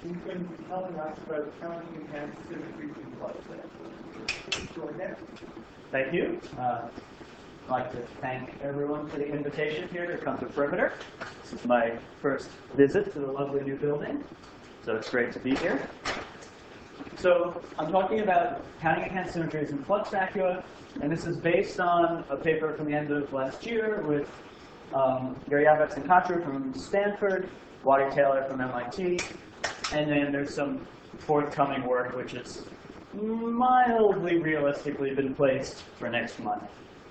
He's going to be telling us about counting enhanced symmetries in flux vectors. Go ahead. Thank you. I'd like to thank everyone for the invitation here to come to Perimeter. This is my first visit to the lovely new building, so it's great to be here. So I'm talking about counting enhanced symmetries in flux vacua, and this is based on a paper from the end of last year with Garryabets and Kachur from Stanford, Waddy Taylor from MIT, and then there's some forthcoming work which has mildly realistically been placed for next month.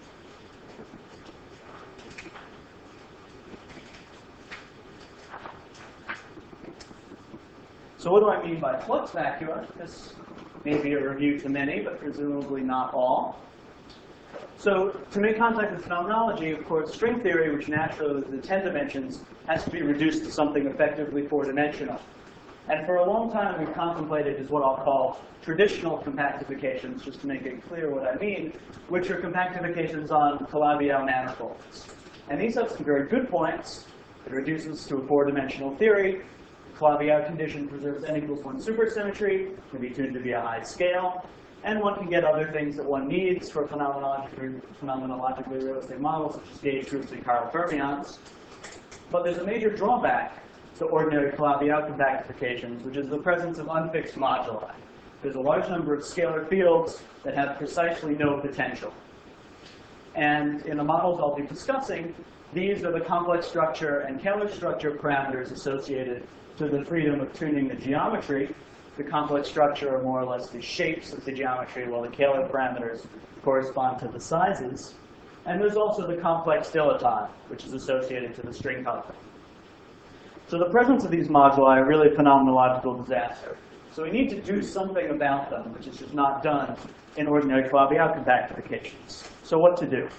So what do I mean by flux vacua? This may be a review to many, but presumably not all. So to make contact with phenomenology, of course, string theory, which naturally is in 10 dimensions, has to be reduced to something effectively 4-dimensional. And for a long time, we've contemplated is what I'll call traditional compactifications, just to make it clear what I mean, which are compactifications on Calabi-Yau manifolds. And these have some very good points. It reduces to a 4-dimensional theory. Calabi-Yau condition preserves n equals 1 supersymmetry, can be tuned to be a high scale, and one can get other things that one needs for phenomenologically realistic models, such as gauge groups and chiral fermions. But there's a major drawback to ordinary Calabi-Yau compactifications, which is the presence of unfixed moduli. There's a large number of scalar fields that have precisely no potential. And in the models I'll be discussing, these are the complex structure and Kähler structure parameters associated to the freedom of tuning the geometry. The complex structure are more or less the shapes of the geometry, while the Kähler parameters correspond to the sizes. And there's also the complex dilaton, which is associated to the string coupling. So the presence of these moduli are really a phenomenological disaster. So we need to do something about them, which is just not done in ordinary Calabi-Yau compactifications. So what to do?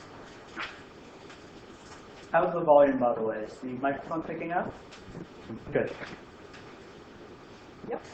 How's the volume, by the way? Is the microphone picking up? Good. Yep.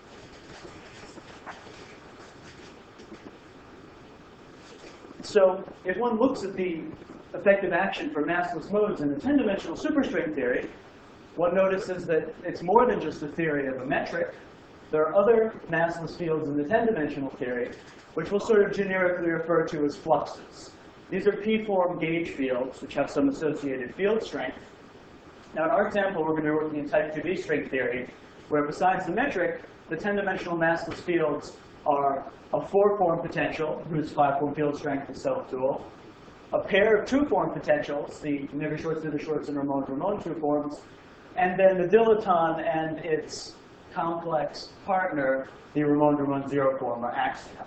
So if one looks at the effective action for massless modes in the 10-dimensional superstring theory, one notices that it's more than just a theory of a metric. There are other massless fields in the 10-dimensional theory, which we'll sort of generically refer to as fluxes. These are p-form gauge fields, which have some associated field strength. Now in our example, we're going to be working in type 2B string theory, where besides the metric, the 10-dimensional massless fields are a 4-form potential, whose 5-form field strength is self-dual, a pair of 2-form potentials, the Nigger-Schwarz and Ramon 2 forms, and then the dilaton and its complex partner, the Ramon 0 form, or axial.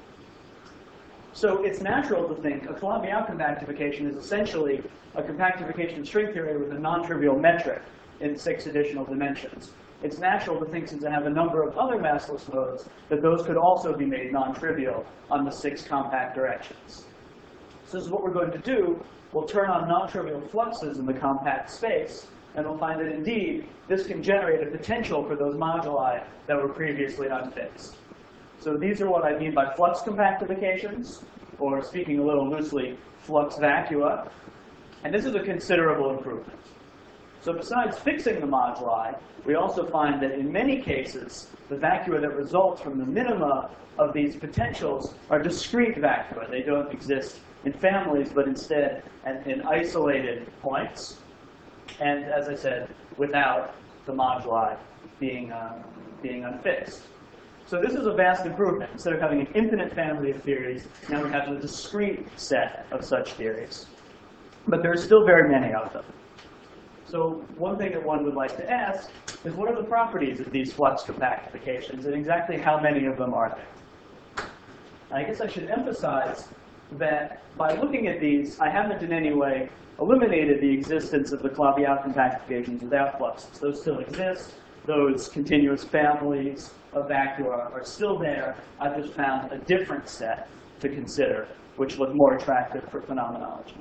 So it's natural to think a Calabi-Yau compactification is essentially a compactification string theory with a non-trivial metric in 6 additional dimensions. It's natural to think, since I have a number of other massless modes, that those could also be made non-trivial on the 6 compact directions. So this is what we're going to do. We'll turn on non-trivial fluxes in the compact space, and we'll find that indeed, this can generate a potential for those moduli that were previously unfixed. So these are what I mean by flux compactifications, or speaking a little loosely, flux vacua. And this is a considerable improvement. So besides fixing the moduli, we also find that in many cases, the vacua that results from the minima of these potentials are discrete vacua. They don't exist in families, but instead in isolated points. And as I said, without the moduli being unfixed. So this is a vast improvement. Instead of having an infinite family of theories, now we have a discrete set of such theories. But there are still very many of them. So one thing that one would like to ask is, what are the properties of these flux compactifications, and exactly how many of them are there? I guess I should emphasize that by looking at these, I haven't in any way eliminated the existence of the Calabi-Yau compactifications without fluxes. Those still exist. Those continuous families of vacua are still there. I've just found a different set to consider, which look more attractive for phenomenology.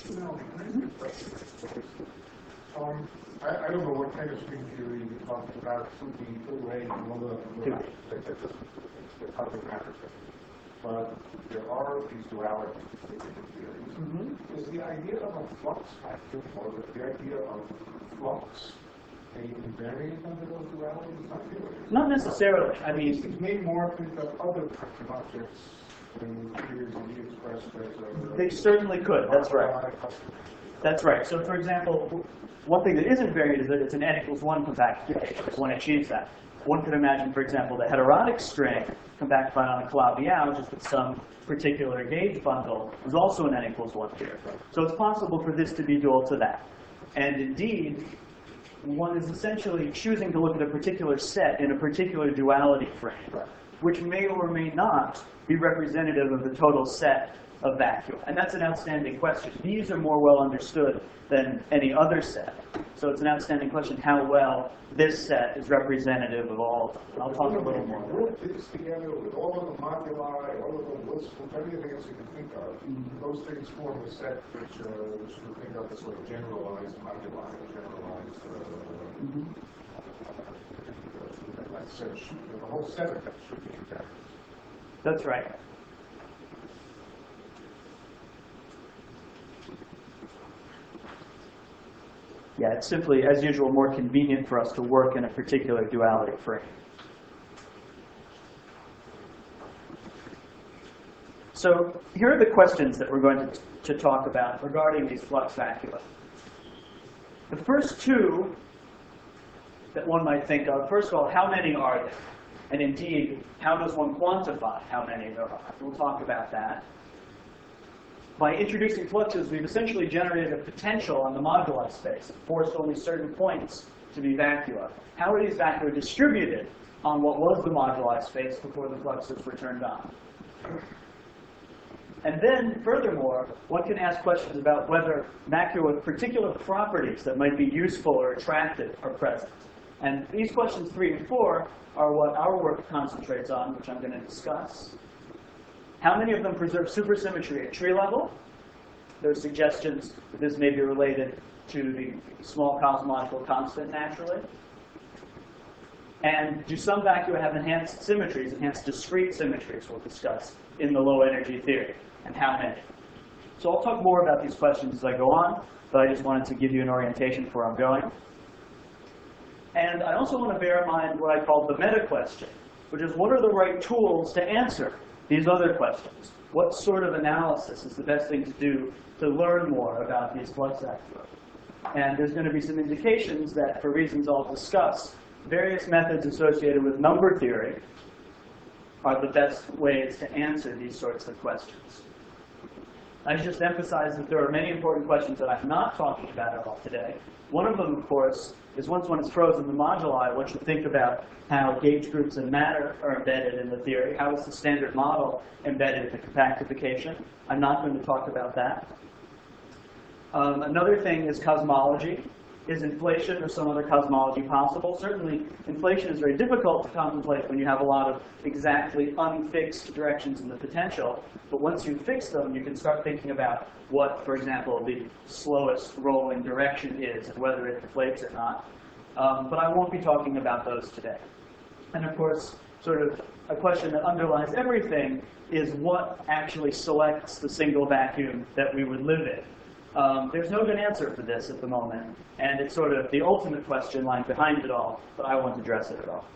I don't know what kind of string theory you're talking about, something away from all the topic matters. But there are these dualities in different theories. Is the idea of a flux factor, or the idea of flux say invariant under those dualities? Not really. Not necessarily. I These mean, things may morph into other types of objects when theories can be expressed as a... they certainly could. That's right. That's right. So, for example, one thing that isn't variant is that it's an n equals 1 compactification. One achieves that. One could imagine, for example, the heterotic string compactified on a Calabi-Yau just with some particular gauge bundle is also an n equals 1 here. So it's possible for this to be dual to that. And indeed, one is essentially choosing to look at a particular set in a particular duality frame, which may or may not be representative of the total set of vacuum. And that's an outstanding question. These are more well understood than any other set. So it's an outstanding question how well this set is representative of all of them. I'll talk a little more. Work these together with all of the moduli, all of the lists, everything else you can think of. Those things form a set which you think of as sort of generalized moduli, generalized. That set the whole set of them should be intact. That's right. Yeah, it's simply, as usual, more convenient for us to work in a particular duality frame. So here are the questions that we're going to talk about regarding these flux vacua. The first two that one might think of, first of all, how many are there? And indeed, how does one quantify how many there are? We'll talk about that. By introducing fluxes, we've essentially generated a potential on the moduli space, forced only certain points to be vacua. How are these vacua distributed on what was the moduli space before the fluxes were turned on? And then, furthermore, one can ask questions about whether vacua with particular properties that might be useful or attractive are present. And these questions 3 and 4 are what our work concentrates on, which I'm going to discuss. How many of them preserve supersymmetry at tree level? There are suggestions that this may be related to the small cosmological constant naturally. And do some vacua have enhanced symmetries, enhanced discrete symmetries we'll discuss in the low energy theory, and how many? So I'll talk more about these questions as I go on, but I just wanted to give you an orientation for where I'm going. And I also want to bear in mind what I call the meta question, which is what are the right tools to answer these other questions? What sort of analysis is the best thing to do to learn more about these flux vacua? And there's going to be some indications that, for reasons I'll discuss, various methods associated with number theory are the best ways to answer these sorts of questions. I just emphasize that there are many important questions that I'm not talking about at all today. One of them, of course, is once one is frozen the moduli, one should think about how gauge groups and matter are embedded in the theory. How is the standard model embedded in the compactification? I'm not going to talk about that. Another thing is cosmology. Is inflation or some other cosmology possible? Certainly, inflation is very difficult to contemplate when you have a lot of exactly unfixed directions in the potential. But once you fix them, you can start thinking about what, for example, the slowest rolling direction is and whether it deflates or not. But I won't be talking about those today. And of course, sort of a question that underlies everything is what actually selects the single vacuum that we would live in. There's no good answer for this at the moment, and it's sort of the ultimate question lying behind it all, but I won't address it at all.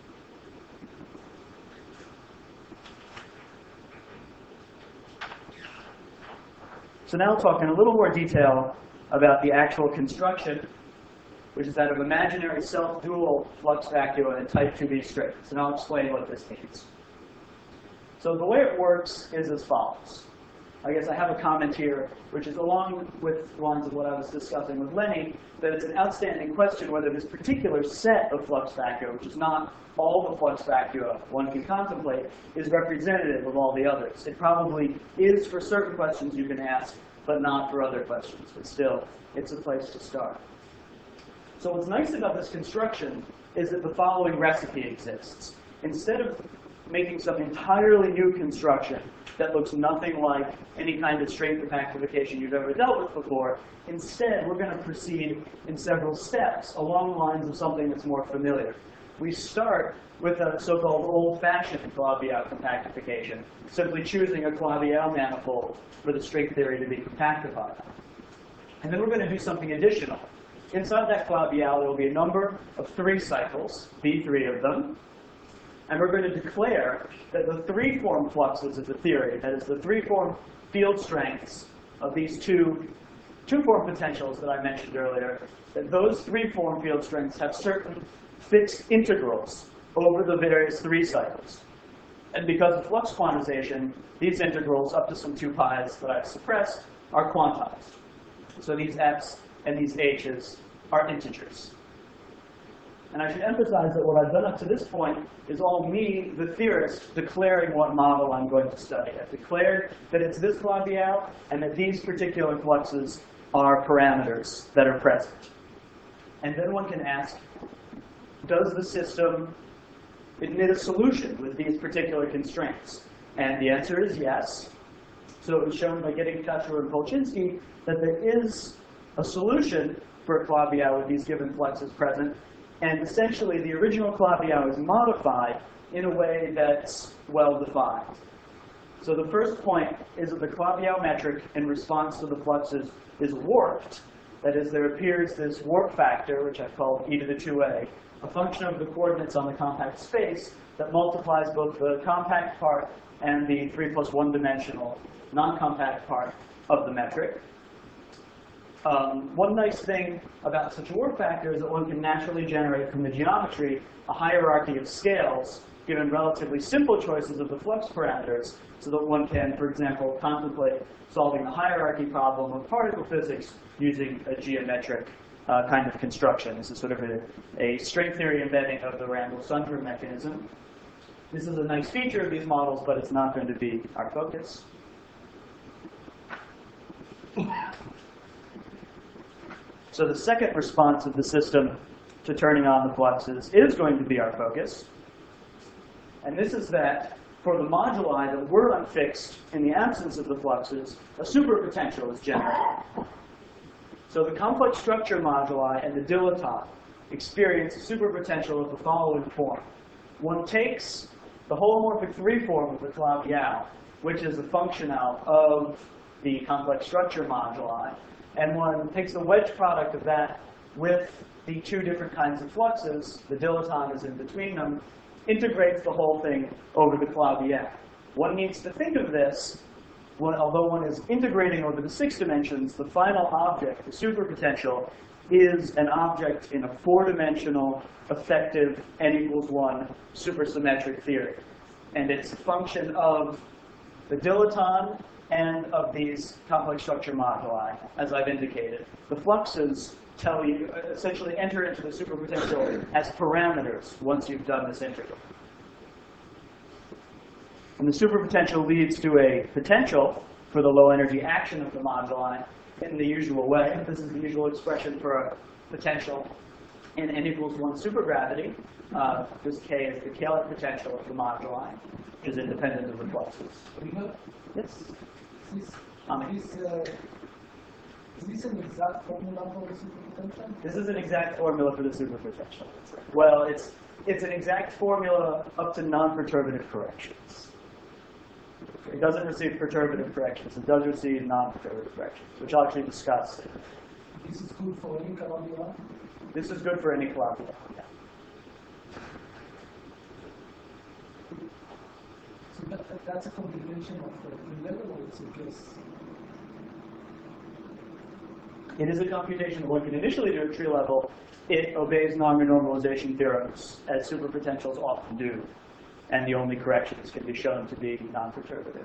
So now I'll talk in a little more detail about the actual construction, which is that of imaginary self-dual flux vacua and type 2B strings, and I'll explain what this means. So the way it works is as follows. I guess I have a comment here, which is along with the lines of what I was discussing with Lenny, that it's an outstanding question whether this particular set of flux vacua, which is not all the flux vacua one can contemplate, is representative of all the others. It probably is for certain questions you can ask, but not for other questions. But still, it's a place to start. So what's nice about this construction is that the following recipe exists. Instead of making some entirely new construction that looks nothing like any kind of straight compactification you've ever dealt with before, instead we're going to proceed in several steps along the lines of something that's more familiar. We start with a so-called old-fashioned Calabi-Yau compactification, simply choosing a Calabi-Yau manifold for the string theory to be compactified. And then we're going to do something additional. inside that Calabi-Yau, there will be a number of 3 cycles, B3 of them. And we're going to declare that the 3-form fluxes of the theory, that is the 3-form field strengths of these two-form potentials that I mentioned earlier, that those 3-form field strengths have certain fixed integrals over the various 3 cycles. And because of flux quantization, these integrals, up to some 2 pi's that I've suppressed, are quantized. So these f's and these h's are integers. And I should emphasize that what I've done up to this point is all me, the theorist, declaring what model I'm going to study. I've declared that it's this Calabi-Yau and that these particular fluxes are parameters that are present. And then one can ask, does the system admit a solution with these particular constraints? And the answer is yes. So it was shown by Gieding-Tucher and Polchinski that there is a solution for a Calabi-Yau with these given fluxes present. And essentially, the original Calabi-Yau is modified in a way that's well-defined. So the first point is that the Calabi-Yau metric in response to the fluxes is warped. That is, there appears this warp factor, which I've called e to the 2a, a function of the coordinates on the compact space that multiplies both the compact part and the 3 plus 1 dimensional non-compact part of the metric. One nice thing about such a warp factor is that one can naturally generate from the geometry a hierarchy of scales given relatively simple choices of the flux parameters, so that one can, for example, contemplate solving the hierarchy problem of particle physics using a geometric kind of construction. This is sort of a string theory embedding of the Randall-Sundrum mechanism. This is a nice feature of these models, but it's not going to be our focus. So the second response of the system to turning on the fluxes is going to be our focus. And this is that for the moduli that were unfixed in the absence of the fluxes, a superpotential is generated. So the complex structure moduli and the dilaton experience a superpotential of the following form. One takes the holomorphic 3 form of the Calabi-Yau, which is a functional of the complex structure moduli, and one takes the wedge product of that with the 2 different kinds of fluxes, the dilaton is in between them, integrates the whole thing over the Calabi-Yau. One needs to think of this, although one is integrating over the 6 dimensions, the final object, the superpotential, is an object in a 4-dimensional, effective, n=1 supersymmetric theory. And it's a function of the dilaton and of these complex structure moduli, as I've indicated. The fluxes tell you, essentially enter into the superpotential as parameters once you've done this integral. And the superpotential leads to a potential for the low energy action of the moduli in the usual way. This is the usual expression for a potential in n=1 supergravity. This k is the Kähler potential of the moduli, which is independent of the fluxes. Yes? Is this an exact formula for the superpotential? This is an exact formula for the superpotential. Well, it's an exact formula up to non-perturbative corrections. It doesn't receive perturbative corrections. It does receive non-perturbative corrections, which I'll actually discuss. This is good for any Calabi-Yau? This is good for any Calabi-Yau. Yeah. So that's a computation of the level, or it's a guess? It is a computation that one can initially do at tree level. It obeys non-renormalization theorems, as superpotentials often do. And the only corrections can be shown to be non-perturbative.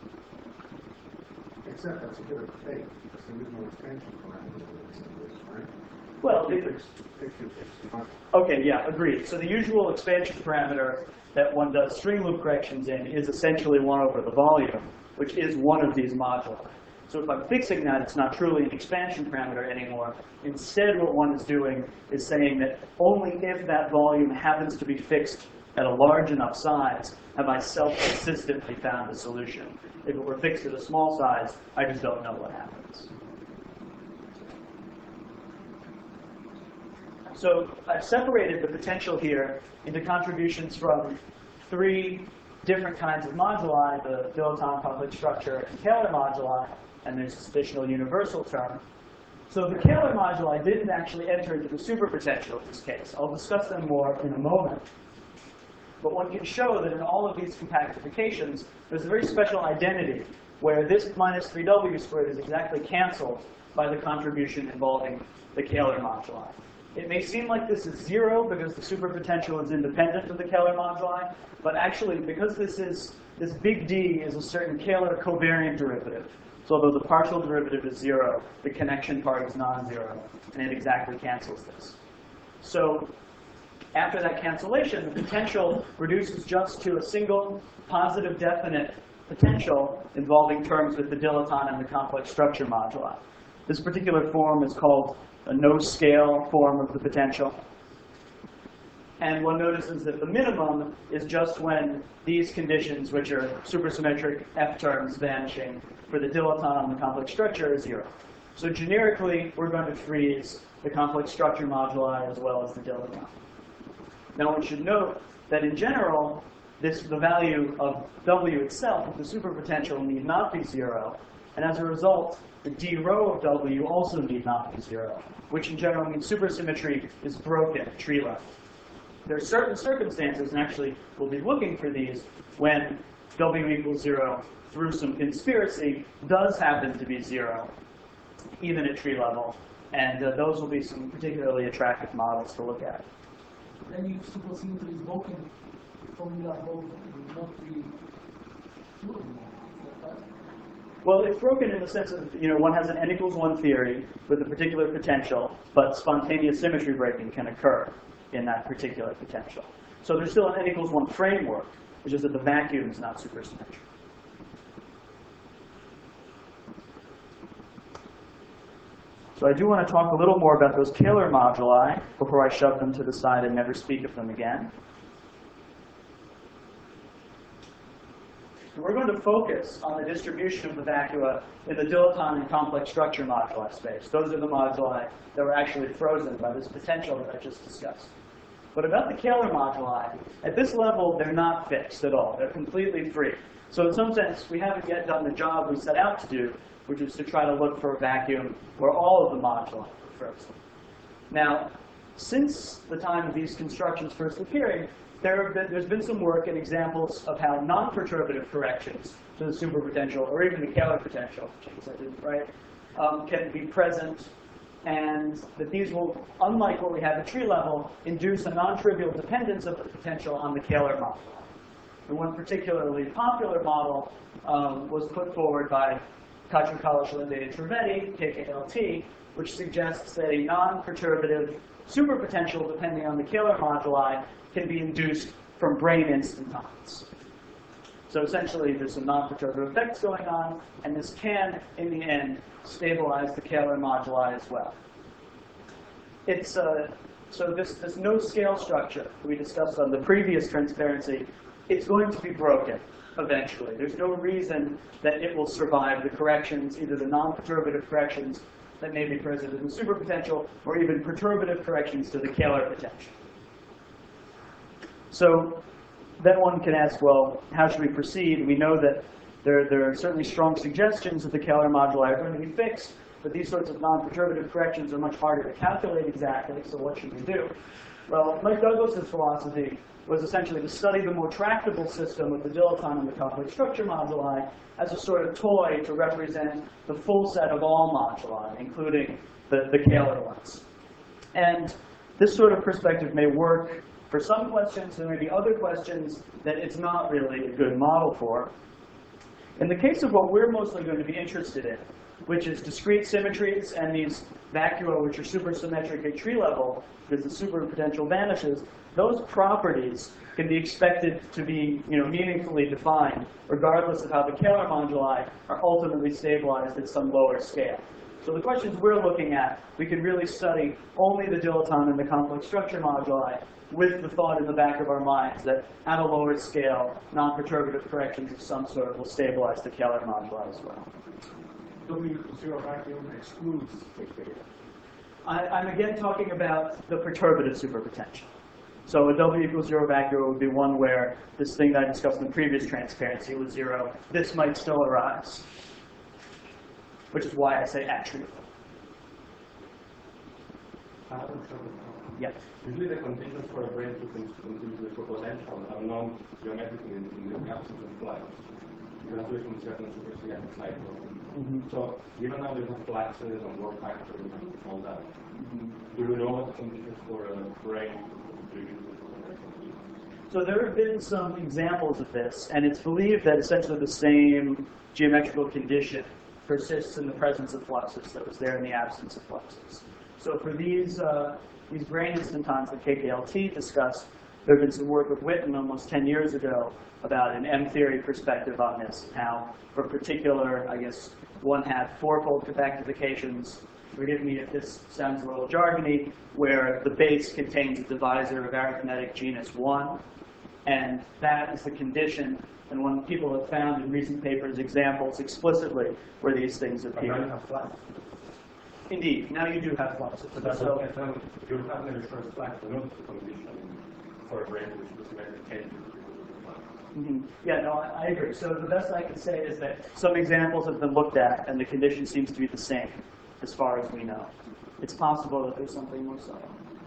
Except that's a bit of a fake, because there is no expansion parameter, right? Well, Fix. okay, yeah, agreed. So the usual expansion parameter that one does string loop corrections in is essentially 1 over the volume, which is one of these moduli. So if I'm fixing that, it's not truly an expansion parameter anymore. Instead, what one is doing is saying that only if that volume happens to be fixed at a large enough size have I self-consistently found a solution. If it were fixed at a small size, I just don't know what happens. So I've separated the potential here into contributions from 3 different kinds of moduli, the dilaton complex structure and Kähler moduli, and there's this additional universal term. So the Kähler moduli didn't actually enter into the superpotential in this case. I'll discuss them more in a moment. But one can show that in all of these compactifications, there's a very special identity where this minus 3W squared is exactly canceled by the contribution involving the Kähler moduli. It may seem like this is 0 because the superpotential is independent of the Kähler moduli, but actually because this big D is a certain Kähler covariant derivative. So although the partial derivative is 0, the connection part is non-zero, and it exactly cancels this. So after that cancellation, the potential reduces just to a single positive definite potential involving terms with the dilaton and the complex structure moduli. This particular form is called a no-scale form of the potential. And one notices that the minimum is just when these conditions, which are supersymmetric F terms vanishing for the dilaton and the complex structure, is 0. So generically, we're going to freeze the complex structure moduli as well as the dilaton. Now one should note that in general, the value of W itself, the superpotential, need not be 0. And as a result, the D rho of W also need not be 0, which in general means supersymmetry is broken at tree level. There are certain circumstances, and actually we'll be looking for these, when W equals 0 through some conspiracy does happen to be 0, even at tree level. And those will be some particularly attractive models to look at. Then you supersymmetry is broken formula will not be true. Well, it's broken in the sense that one has an n equals 1 theory with a particular potential, but spontaneous symmetry breaking can occur in that particular potential. So there's still an n equals 1 framework, it's just that the vacuum is not supersymmetric. So I do want to talk a little more about those Kähler moduli before I shove them to the side and never speak of them again. We're going to focus on the distribution of the vacua in the dilaton and complex structure moduli space. Those are the moduli that were actually frozen by this potential that I just discussed. But about the Kähler moduli, at this level, they're not fixed at all. They're completely free. So in some sense, we haven't yet done the job we set out to do, which is to try to look for a vacuum where all of the moduli are frozen. Now, since the time of these constructions first appearing, there's been some work and examples of how non-perturbative corrections to the superpotential, or even the Kähler potential, which I didn't write, can be present, and that these will, unlike what we have at tree level, induce a non-trivial dependence of the potential on the Kähler model. And one particularly popular model was put forward by Kachur-Kalish, Linde, and Trivedi, KKLT, which suggests that a non-perturbative superpotential depending on the Kähler moduli can be induced from brane instantons. So essentially, there's some non-perturbative effects going on, and this can, in the end, stabilize the Kähler moduli as well. So this no-scale structure we discussed on the previous transparency, it's going to be broken eventually. There's no reason that it will survive the corrections, either the non-perturbative corrections that may be present in the superpotential, or even perturbative corrections to the Kähler potential. So then one can ask, well, how should we proceed? We know that there are certainly strong suggestions that the Kähler moduli are going to be fixed, but these sorts of non-perturbative corrections are much harder to calculate exactly, so what should we do? Well, Mike Douglas's philosophy was essentially to study the more tractable system of the dilaton and the complex structure moduli as a sort of toy to represent the full set of all moduli, including the Kähler ones. And this sort of perspective may work for some questions. There may be other questions that it's not really a good model for. In the case of what we're mostly going to be interested in, which is discrete symmetries and these vacua which are supersymmetric at tree level, because the superpotential vanishes, those properties can be expected to be meaningfully defined, regardless of how the Kähler moduli are ultimately stabilized at some lower scale. So the questions we're looking at, we can really study only the dilaton and the complex structure moduli, with the thought in the back of our minds that at a lower scale, non-perturbative corrections of some sort will stabilize the Kähler moduli as well. W0 vacuum excludes fixed data. I'm again talking about the perturbative superpotential. So a W equals 0 vacuum would be one where this thing that I discussed in the previous transparency was 0. This might still arise, which is why I say at tree level. Yes. Usually the conditions for a brain to continue to the potential are non-geometric in the absence of flux. You have to wait from a certain supersymmetric cycle. So given now we have fluxes and work factors and all that, do we know what the conditions for a brain to contribute to the potential? So there have been some examples of this, and it's believed that essentially the same geometrical condition persists in the presence of fluxes that was there in the absence of fluxes. So for these brain instantons that KKLT discussed, there had been some work with Witten almost 10 years ago about an M-theory perspective on this, how for particular, I guess, one had fourfold compactifications. Forgive me if this sounds a little jargony, where the base contains a divisor of arithmetic genus 1, and that is the condition. And when people have found in recent papers examples explicitly where these things appear. But now you have flux. Indeed, now you do have fluxes. So You have an insurance flux, but not the condition for a brain which is symmetric changes. Yeah, no, I agree. So the best I can say is that some examples have been looked at, and the condition seems to be the same, as far as we know. It's possible that there's something more subtle.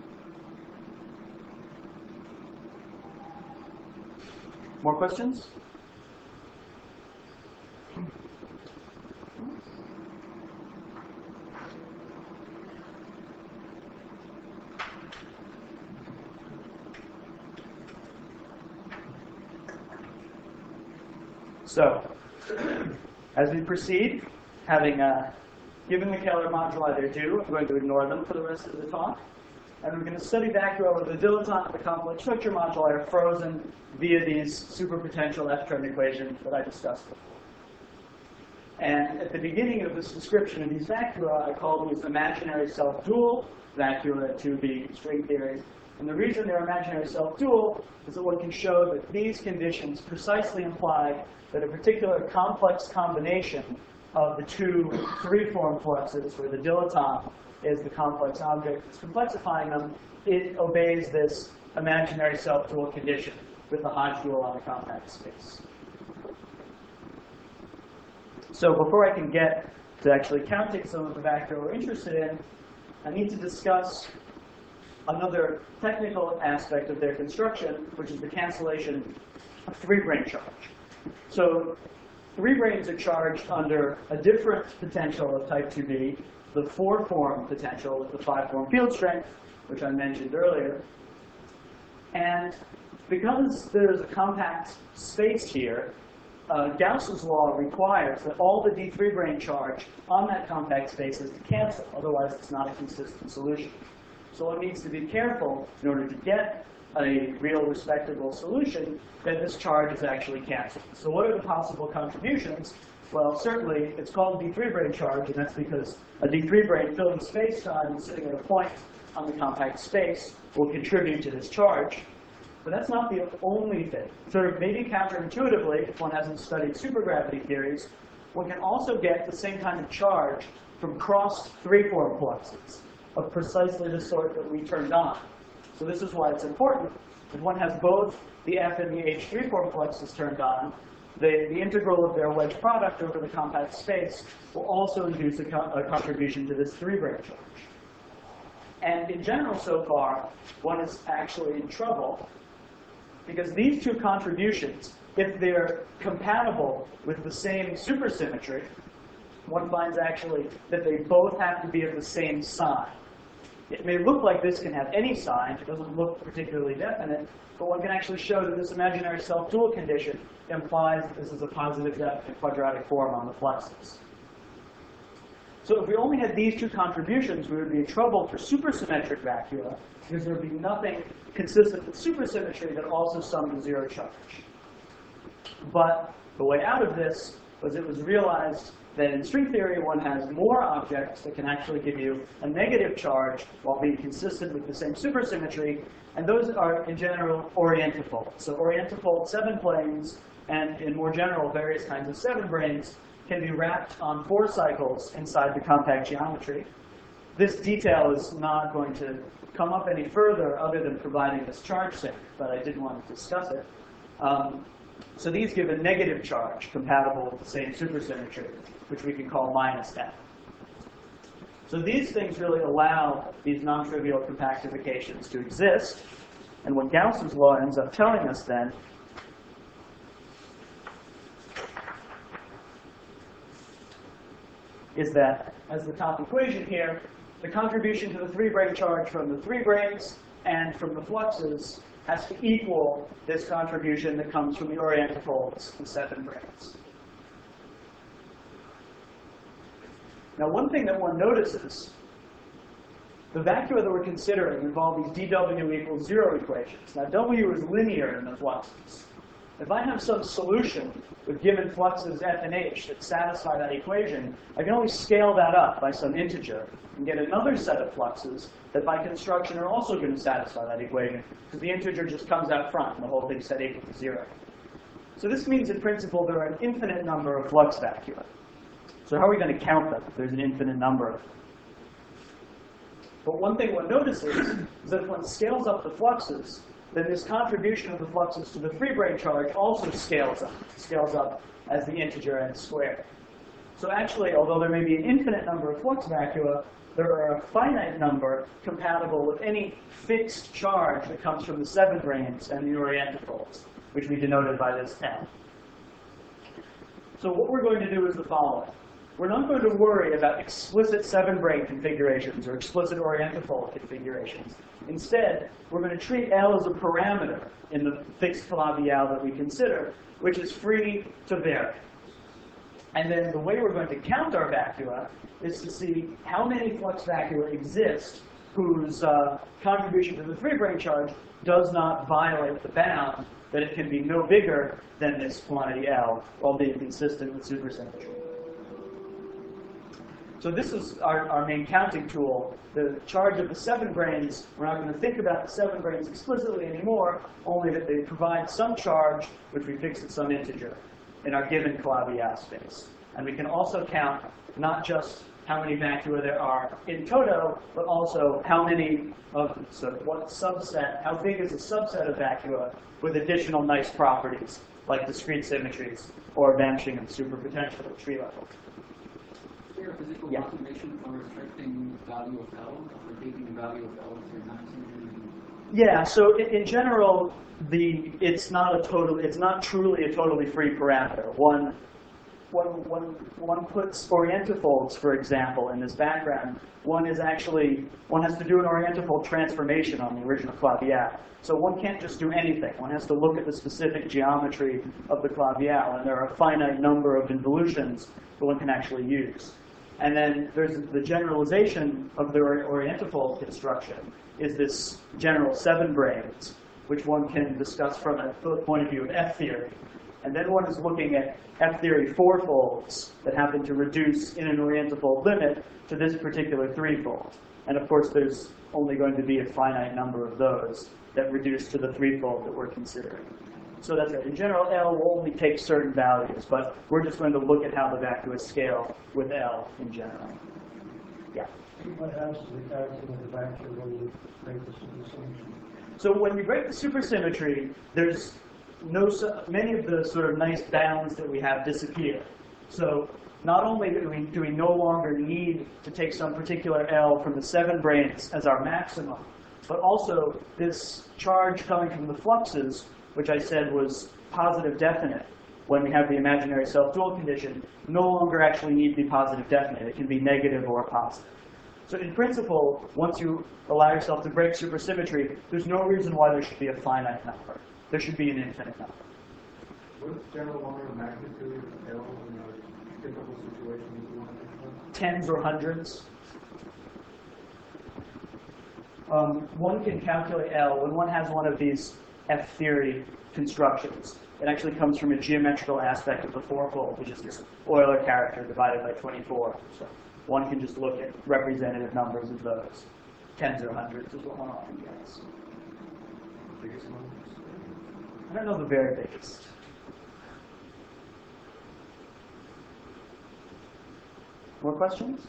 More questions? So, as we proceed, having given the Kähler moduli their due, I'm going to ignore them for the rest of the talk. And we're going to study vacuo where the dilettante and the complex structure moduli are frozen via these superpotential F-term equations that I discussed before. And at the beginning of this description of these vacua, I call these imaginary self-dual vacua to be string theory. And the reason they're imaginary self-dual is that one can show that these conditions precisely imply that a particular complex combination of the two free-form fluxes, where the dilettante is the complex object that's complexifying them, it obeys this imaginary self-dual condition with the Hodge dual on the compact space. So before I can get to actually counting some of the vector we're interested in, I need to discuss another technical aspect of their construction, which is the cancellation of three-brane charge. So three branes are charged under a different potential of type 2b, the four-form potential with the five-form field strength, which I mentioned earlier. And because there's a compact space here, Gauss's law requires that all the D3 brane charge on that compact space is to cancel, otherwise it's not a consistent solution. So one needs to be careful in order to get a real respectable solution that this charge is actually canceled. So what are the possible contributions? Well, certainly it's called D3 brane charge, and that's because a D3 brane filling space-time and sitting at a point on the compact space will contribute to this charge. But that's not the only thing. Sort of maybe counterintuitively, if one hasn't studied supergravity theories, one can also get the same kind of charge from crossed three-form fluxes of precisely the sort that we turned on. So this is why it's important. If one has both the F and the H three-form fluxes turned on, the integral of their wedge product over the compact space will also induce a contribution to this three-brane charge. And in general, so far, one is actually in trouble because these two contributions, if they're compatible with the same supersymmetry, one finds actually that they both have to be of the same sign. It may look like this can have any sign. It doesn't look particularly definite. But one can actually show that this imaginary self-dual condition implies that this is a positive definite quadratic form on the fluxes. So if we only had these two contributions, we would be in trouble for supersymmetric vacua, because there would be nothing consistent with supersymmetry that also summed to zero charge. But the way out of this was it was realized that in string theory, one has more objects that can actually give you a negative charge while being consistent with the same supersymmetry, and those are, in general, orientifold. So orientifold seven planes, and in more general, various kinds of seven branes, can be wrapped on 4 cycles inside the compact geometry. This detail is not going to come up any further other than providing this charge sink, but I did want to discuss it. So these give a negative charge compatible with the same supersymmetry, which we can call minus F. So these things really allow these non-trivial compactifications to exist. And what Gauss's law ends up telling us then is that, as the top equation here, the contribution to the three-brane charge from the three branes and from the fluxes has to equal this contribution that comes from the orientifolds and seven branes. Now, one thing that one notices, the vacua that we're considering involve these dW equals 0 equations. Now, W is linear in the fluxes. If I have some solution with given fluxes F and H that satisfy that equation, I can always scale that up by some integer and get another set of fluxes that by construction are also going to satisfy that equation, because the integer just comes out front and the whole thing's set equal to 0. So this means in principle there are an infinite number of flux vacua. So how are we going to count them if there's an infinite number of them? But one thing one notices is that if one scales up the fluxes, then this contribution of the fluxes to the free brane charge also scales up as the integer n squared. So actually, although there may be an infinite number of flux vacua, there are a finite number compatible with any fixed charge that comes from the seven branes and the orientifolds, which we denoted by this n. So what we're going to do is the following. We're not going to worry about explicit seven-brane configurations or explicit orientifold configurations. Instead, we're going to treat L as a parameter in the fixed Calabi-Yau that we consider, which is free to vary. And then the way we're going to count our vacua is to see how many flux vacua exist whose contribution to the three-brane charge does not violate the bound that it can be no bigger than this quantity L, while being consistent with supersymmetry. So this is our main counting tool. The charge of the seven branes, we're not going to think about the seven branes explicitly anymore, only that they provide some charge, which we fix at some integer in our given Calabi-Yau space. And we can also count not just how many vacua there are in toto, but also how many of, so what subset, how big is a subset of vacua with additional nice properties, like discrete symmetries or vanishing of superpotential at tree level. Is there a physical approximation for restricting the value of L, or taking the value of L to your maximum? Yeah, so in general, it's not truly a totally free parameter. One puts orientifolds, for example, in this background. One has to do an orientifold transformation on the original Calabi-Yau. So one can't just do anything. One has to look at the specific geometry of the Calabi-Yau, and there are a finite number of involutions that one can actually use. And then there's the generalization of the orientifold construction is this general seven branes, which one can discuss from a point of view of F theory. And then one is looking at F theory fourfolds that happen to reduce in an orientifold limit to this particular threefold. And of course, there's only going to be a finite number of those that reduce to the threefold that we're considering. So that's it. In general, L will only take certain values, but we're just going to look at how the vacua scale with L in general. Yeah? What happens to the character of the vacua when you break the supersymmetry? So when we break the supersymmetry, there's many of the sort of nice bounds that we have disappear. So not only do we no longer need to take some particular L from the seven branes as our maximum, but also this charge coming from the fluxes, which I said was positive definite when we have the imaginary self-dual condition, no longer actually need to be positive definite. It can be negative or positive. So in principle, once you allow yourself to break supersymmetry, there's no reason why there should be a finite number. There should be an infinite number. What is the general order of magnitude of L in a typical situation you want to think about? Tens or hundreds. One can calculate L when one has one of these F theory constructions. It actually comes from a geometrical aspect of the fourfold, which is this Euler character divided by 24. So one can just look at representative numbers of those. Tens or hundreds is what one often gets. Biggest numbers? I don't know the very biggest. More questions?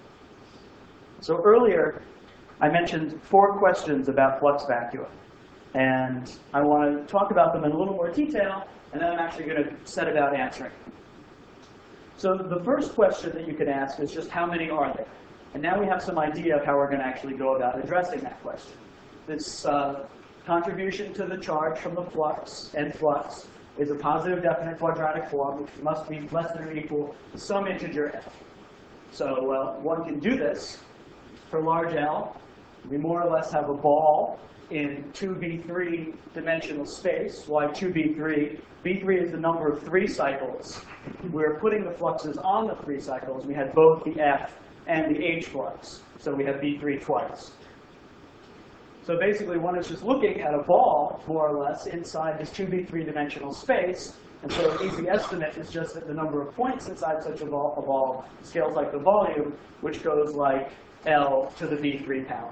So earlier, I mentioned 4 questions about flux vacua. And I want to talk about them in a little more detail, and then I'm actually going to set about answering. So the first question that you could ask is just how many are there? And now we have some idea of how we're going to actually go about addressing that question. This contribution to the charge from the flux, end flux, is a positive definite quadratic form, which must be less than or equal to some integer f. So one can do this for large L. We more or less have a ball in 2b3 dimensional space. Why 2b3? b3 is the number of 3 cycles. We're putting the fluxes on the 3 cycles. We had both the f and the h flux. So we have b3 twice. So basically, one is just looking at a ball, more or less, inside this 2b3 dimensional space. And so an easy estimate is just that the number of points inside such a ball scales like the volume, which goes like L to the b3 power.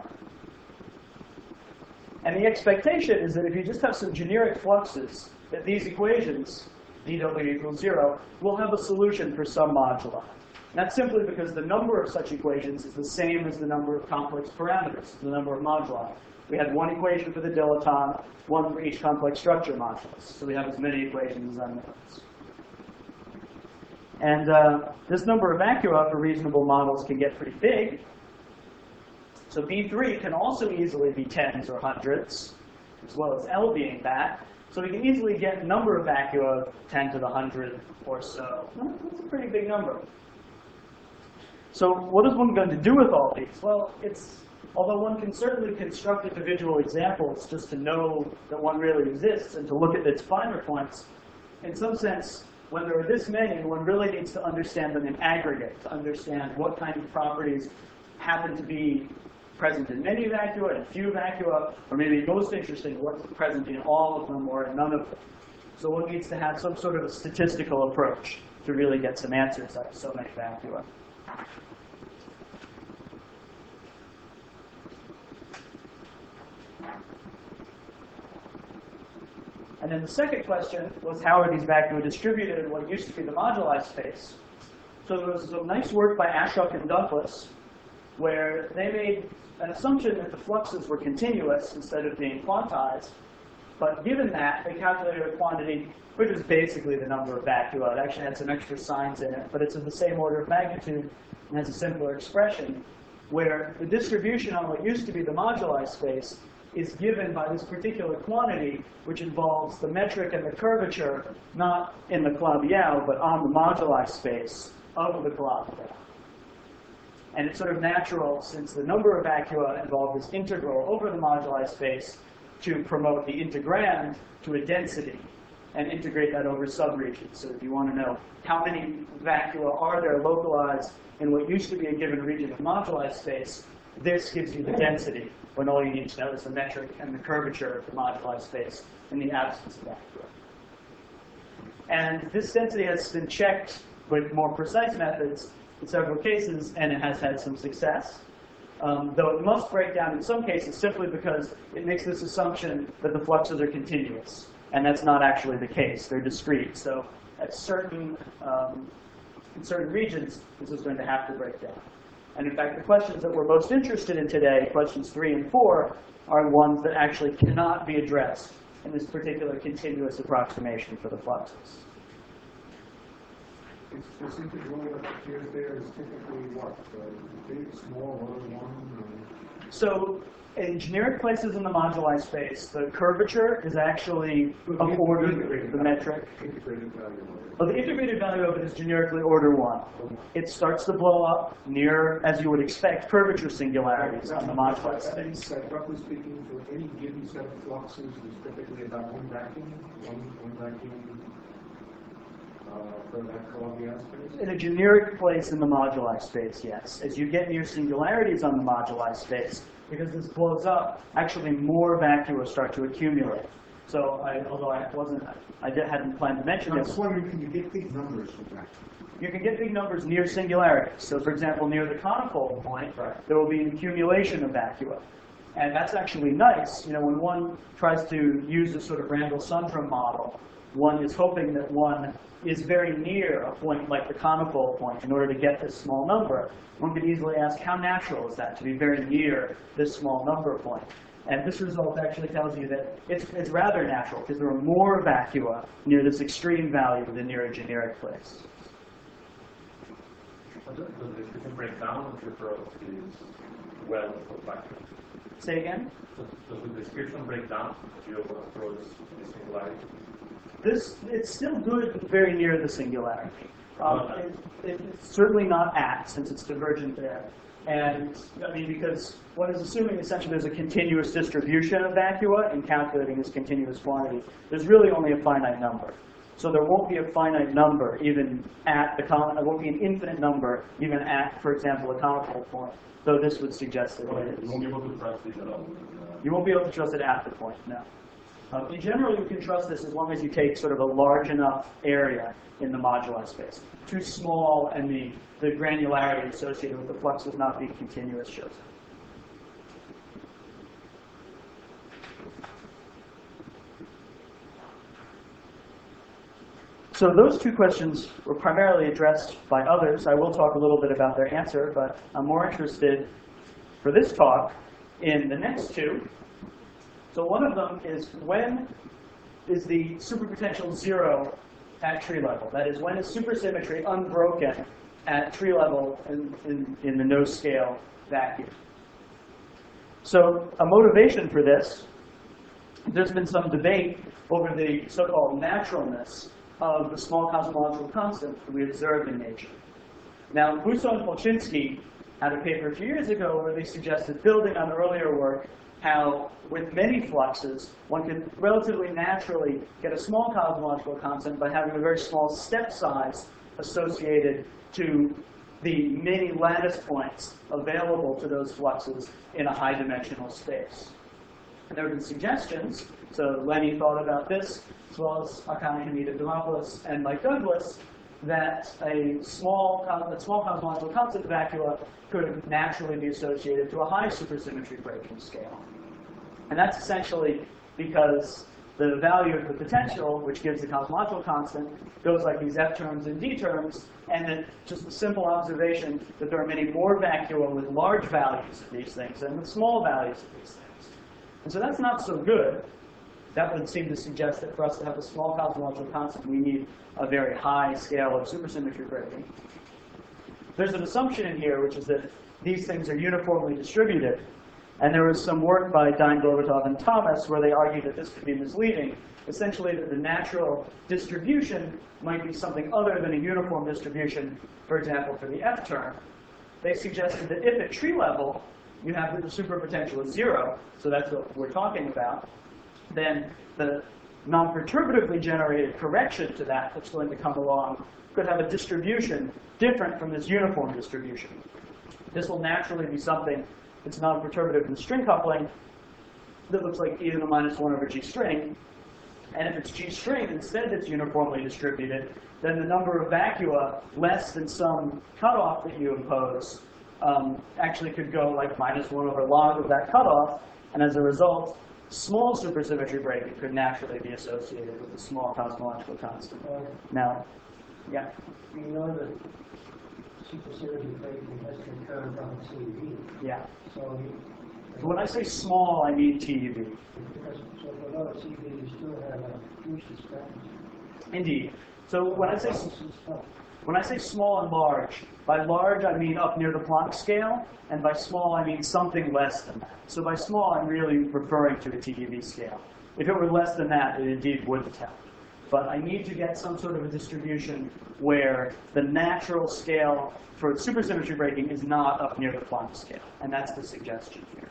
And the expectation is that if you just have some generic fluxes, that these equations, dw equals 0, will have a solution for some moduli. And that's simply because the number of such equations is the same as the number of complex parameters, the number of moduli. We had one equation for the dilaton, one for each complex structure modulus. So we have as many equations as unknowns. And this number of vacua for reasonable models can get pretty big. So B3 can also easily be tens or hundreds, as well as L being that. So we can easily get a number of vacua of 10 to the 100 or so. That's a pretty big number. So what is one going to do with all these? Well, although one can certainly construct individual examples just to know that one really exists and to look at its finer points, in some sense, when there are this many, one really needs to understand them in aggregate, to understand what kind of properties happen to be present in many vacua and few vacua, or maybe most interesting, what's present in all of them or in none of them. So one needs to have some sort of a statistical approach to really get some answers out of so many vacua. And then the second question was, how are these vacua distributed in what used to be the moduli space? So there was some nice work by Ashok and Douglas, where they made an assumption that the fluxes were continuous instead of being quantized. But given that, they calculated a quantity which is basically the number of vacua. It actually had some extra signs in it, but it's of the same order of magnitude and has a simpler expression, where the distribution on what used to be the moduli space is given by this particular quantity, which involves the metric and the curvature, not in the Calabi-Yau, but on the moduli space of the Calabi-Yau. And it's sort of natural, since the number of vacua involved this integral over the moduli space, to promote the integrand to a density and integrate that over subregions. So if you want to know how many vacua are there localized in what used to be a given region of moduli space, this gives you the density, when all you need to know is the metric and the curvature of the moduli space in the absence of vacua. And this density has been checked with more precise methods in several cases, and it has had some success. Though it must break down in some cases simply because it makes this assumption that the fluxes are continuous. And that's not actually the case. They're discrete. So at in certain regions, this is going to have to break down. And in fact, the questions that we're most interested in today, questions 3 and 4, are ones that actually cannot be addressed in this particular continuous approximation for the fluxes. It's this integral that appears there is typically what? Big, small, little one? So in generic places in the moduli space, the curvature is actually of order the metric. Integrated value. Well, the integrated value of it is generically order 1. It starts to blow up near, as you would expect, curvature singularities on the moduli space. Roughly speaking, for any given set of fluxes, there's typically about one vacuum for that Calabi-Yau space? In a generic place in the moduli space, yes. As you get near singularities on the moduli space, because this blows up, actually more vacua start to accumulate. So, although I hadn't planned to mention I this. was wondering, can you get big numbers from that? You can get big numbers near singularities. So, for example, near the conifocal point, there will be an accumulation of vacua. And that's actually nice. You know, when one tries to use a sort of Randall-Sundrum model, one is hoping that one is very near a point like the conifocal point in order to get this small number. One could easily ask, how natural is that to be very near this small number point? And this result actually tells you that it's rather natural, because there are more vacua near this extreme value than near a generic place. Does the description break down if your product is well vacuum? Say again? Does the description break down if your approach is singularity? It's still good very near the singularity. It's certainly not at, since it's divergent there. And, I mean, because one is assuming essentially there's a continuous distribution of vacua and calculating this continuous quantity. There's really only a finite number. So there won't be a finite number even at the there won't be an infinite number even at, for example, a conical point. Though this would suggest that it is. You won't be able to trust this at all. You won't be able to trust it at the point, no. In general, you can trust this as long as you take sort of a large enough area in the moduli space. Too small, and the granularity associated with the fluxes not being continuous shows it. So those two questions were primarily addressed by others. I will talk a little bit about their answer, but I'm more interested for this talk in the next two. So one of them is, when is the superpotential zero at tree level? That is, when is supersymmetry unbroken at tree level in the no-scale vacuum? So a motivation for this, there's been some debate over the so-called naturalness of the small cosmological constant that we observe in nature. Now, Busso and Polchinski had a paper a few years ago where they suggested, building on earlier work, how with many fluxes, one can relatively naturally get a small cosmological constant by having a very small step size associated to the many lattice points available to those fluxes in a high-dimensional space. And there have been suggestions, so Lenny thought about this, as well as Akane Hamida-Dimopoulos and Mike Douglas, that a small cosmological constant vacua could naturally be associated to a high supersymmetry breaking scale. And that's essentially because the value of the potential, which gives the cosmological constant, goes like these F terms and D terms, and then just the simple observation that there are many more vacua with large values of these things than with small values of these things. And so that's not so good. That would seem to suggest that for us to have a small cosmological constant, we need a very high scale of supersymmetry breaking. There's an assumption in here, which is that these things are uniformly distributed. And there was some work by Dine, Gorbatov, and Thomas where they argued that this could be misleading. Essentially, that the natural distribution might be something other than a uniform distribution, for example, for the F term. They suggested that if at tree level you have that the superpotential is zero, so that's what we're talking about, then the non-perturbatively generated correction to that that's going to come along could have a distribution different from this uniform distribution. This will naturally be something that's non-perturbative in the string coupling that looks like e to the minus 1 over G string. And if it's G string instead that's uniformly distributed, then the number of vacua less than some cutoff that you impose actually could go like minus 1 over log of that cutoff. And as a result, small supersymmetry breaking could naturally be associated with a small cosmological constant. Now, yeah? We know that supersymmetry breaking has to occur around CV. Yeah. So when I say small, I mean TeV. So below CV, you still have a huge discrepancy. Indeed. So when I say small and large, by large I mean up near the Planck scale, and by small I mean something less than that. So by small I'm really referring to a TeV scale. If it were less than that, it indeed would tell. But I need to get some sort of a distribution where the natural scale for supersymmetry breaking is not up near the Planck scale, and that's the suggestion here.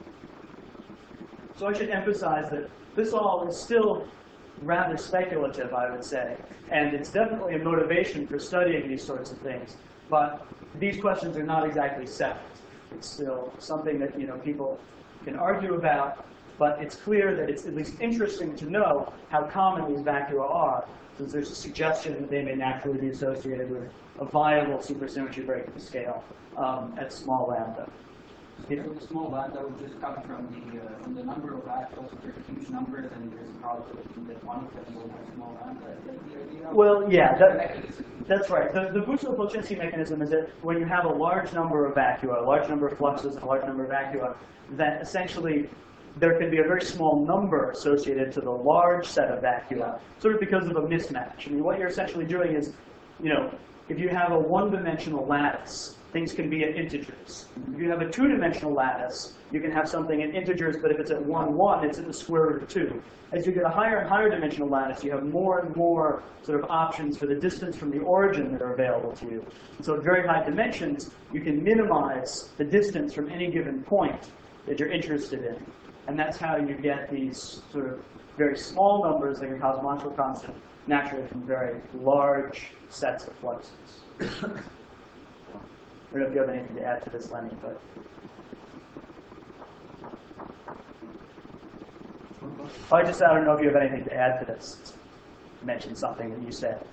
So I should emphasize that this all is still rather speculative, I would say, and it's definitely a motivation for studying these sorts of things. But these questions are not exactly settled. It's still something that people can argue about, but it's clear that it's at least interesting to know how common these vacua are, since there's a suggestion that they may naturally be associated with a viable supersymmetry breaking scale at small lambda. So the small lambda would just come from the number of vacuoles. If there's huge numbers, and there's a probability that one of them will have small lambda. Is that the idea? Well, yeah, that's right. The Busso-Polchinski mechanism is that when you have a large number of vacua, a large number of fluxes, a large number of vacua, that essentially there can be a very small number associated to the large set of vacua, sort of because of a mismatch. I mean, what you're essentially doing is, if you have a one-dimensional lattice, things can be in integers. If you have a two-dimensional lattice, you can have something in integers, but if it's at 1, 1, it's in the square root of 2. As you get a higher and higher dimensional lattice, you have more and more sort of options for the distance from the origin that are available to you. And so at very high dimensions, you can minimize the distance from any given point that you're interested in. And that's how you get these sort of very small numbers, like a cosmological constant, naturally from very large sets of fluxes. I don't know if you have anything to add to this, Lenny, but. I don't know if you have anything to add to this. Mention something that you said.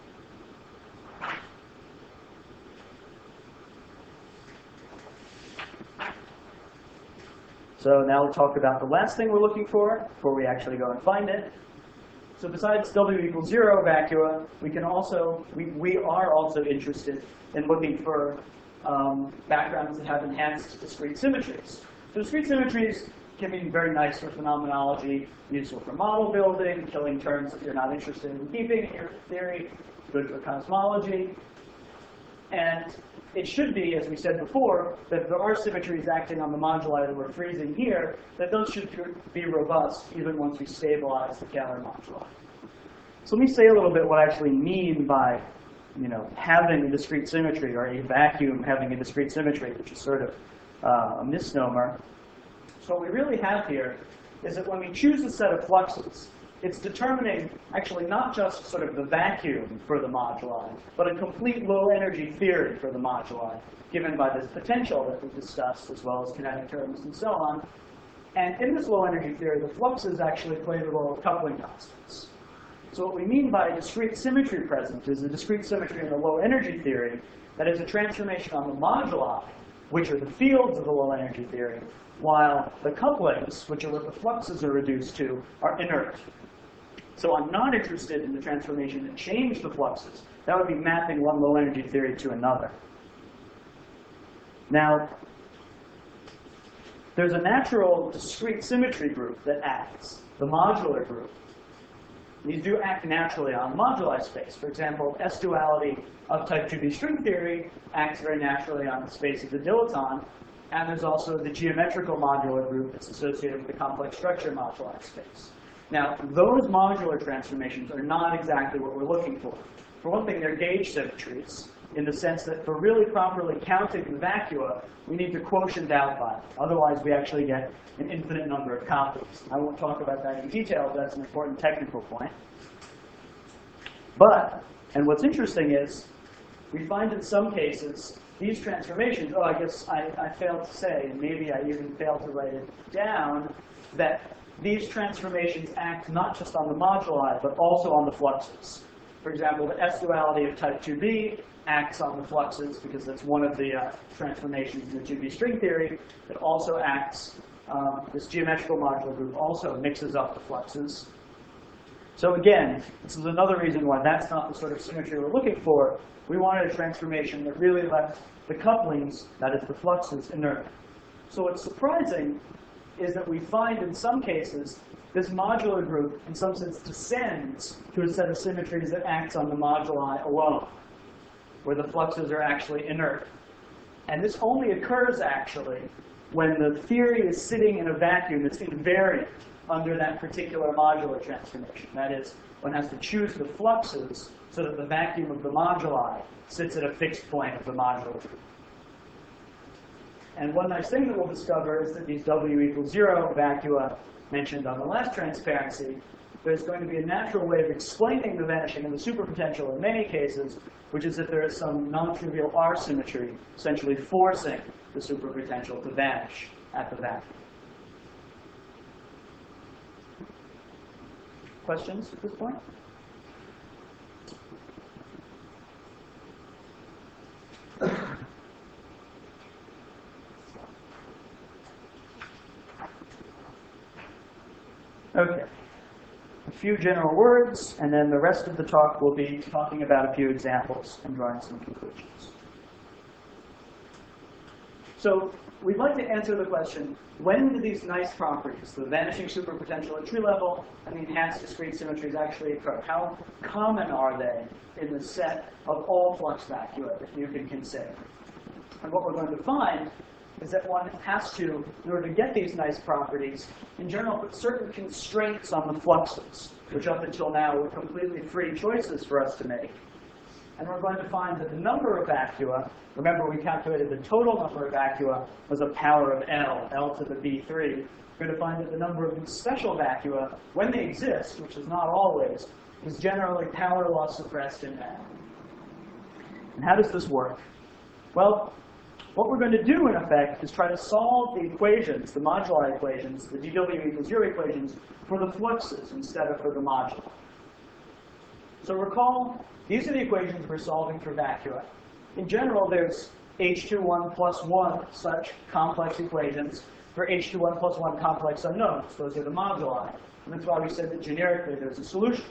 So now we'll talk about the last thing we're looking for before we actually go and find it. So besides W equals 0 vacua, we are also interested in looking for backgrounds that have enhanced discrete symmetries. So discrete symmetries can be very nice for phenomenology, useful for model building, killing terms that you're not interested in keeping in your theory, good for cosmology. And it should be, as we said before, that if there are symmetries acting on the moduli that we're freezing here, that those should be robust even once we stabilize the Kähler moduli. So let me say a little bit what I actually mean by having a discrete symmetry, or a vacuum having a discrete symmetry, which is sort of a misnomer. So what we really have here is that when we choose a set of fluxes, it's determining actually not just sort of the vacuum for the moduli, but a complete low-energy theory for the moduli, given by this potential that we discussed, as well as kinetic terms and so on. And in this low-energy theory, the fluxes actually play the role of coupling constants. So what we mean by discrete symmetry present is a discrete symmetry in the low-energy theory that is a transformation on the moduli, which are the fields of the low-energy theory, while the couplings, which are what the fluxes are reduced to, are inert. So I'm not interested in the transformation that changed the fluxes. That would be mapping one low-energy theory to another. Now, there's a natural discrete symmetry group that acts, the modular group. These do act naturally on moduli space. For example, S-duality of type 2B string theory acts very naturally on the space of the dilaton. And there's also the geometrical modular group that's associated with the complex structure moduli space. Now, those modular transformations are not exactly what we're looking for. For one thing, they're gauge symmetries, in the sense that for really properly counting the vacua, we need to quotient out by it. Otherwise, we actually get an infinite number of copies. I won't talk about that in detail, but that's an important technical point. But, and what's interesting is, we find in some cases, these transformations, I guess I failed to say, and maybe I even failed to write it down, that these transformations act not just on the moduli, but also on the fluxes. For example, the S-duality of type 2B acts on the fluxes, because that's one of the transformations in the 2B string theory. It also acts, this geometrical modular group also mixes up the fluxes. So again, this is another reason why that's not the sort of symmetry we're looking for. We wanted a transformation that really left the couplings, that is the fluxes, inert. So what's surprising is that we find in some cases this modular group in some sense descends to a set of symmetries that acts on the moduli alone, where the fluxes are actually inert. And this only occurs actually when the theory is sitting in a vacuum that's invariant under that particular modular transformation. That is, one has to choose the fluxes so that the vacuum of the moduli sits at a fixed point of the modular group. And one nice thing that we'll discover is that these W equals 0 vacua mentioned on the last transparency, there's going to be a natural way of explaining the vanishing of the superpotential in many cases, which is that there is some non-trivial R symmetry, essentially forcing the superpotential to vanish at the vacuum. Questions at this point? Okay. A few general words, and then the rest of the talk will be talking about a few examples and drawing some conclusions. So we'd like to answer the question, when do these nice properties, the vanishing superpotential at tree level and the enhanced discrete symmetries actually occur? How common are they in the set of all flux vacua that you can consider? And what we're going to find is that one has to, in order to get these nice properties, in general put certain constraints on the fluxes, which up until now were completely free choices for us to make. And we're going to find that the number of vacua, remember we calculated the total number of vacua was a power of L to the V3. We're going to find that the number of these special vacua, when they exist, which is not always, is generally power law suppressed in N. And how does this work? Well, what we're going to do, in effect, is try to solve the equations, the moduli equations, the dW equals 0 equations, for the fluxes instead of for the moduli. So recall, these are the equations we're solving for vacua. In general, there's H21 plus 1 such complex equations for H21 plus 1 complex unknowns. Those are the moduli. And that's why we said that generically there's a solution.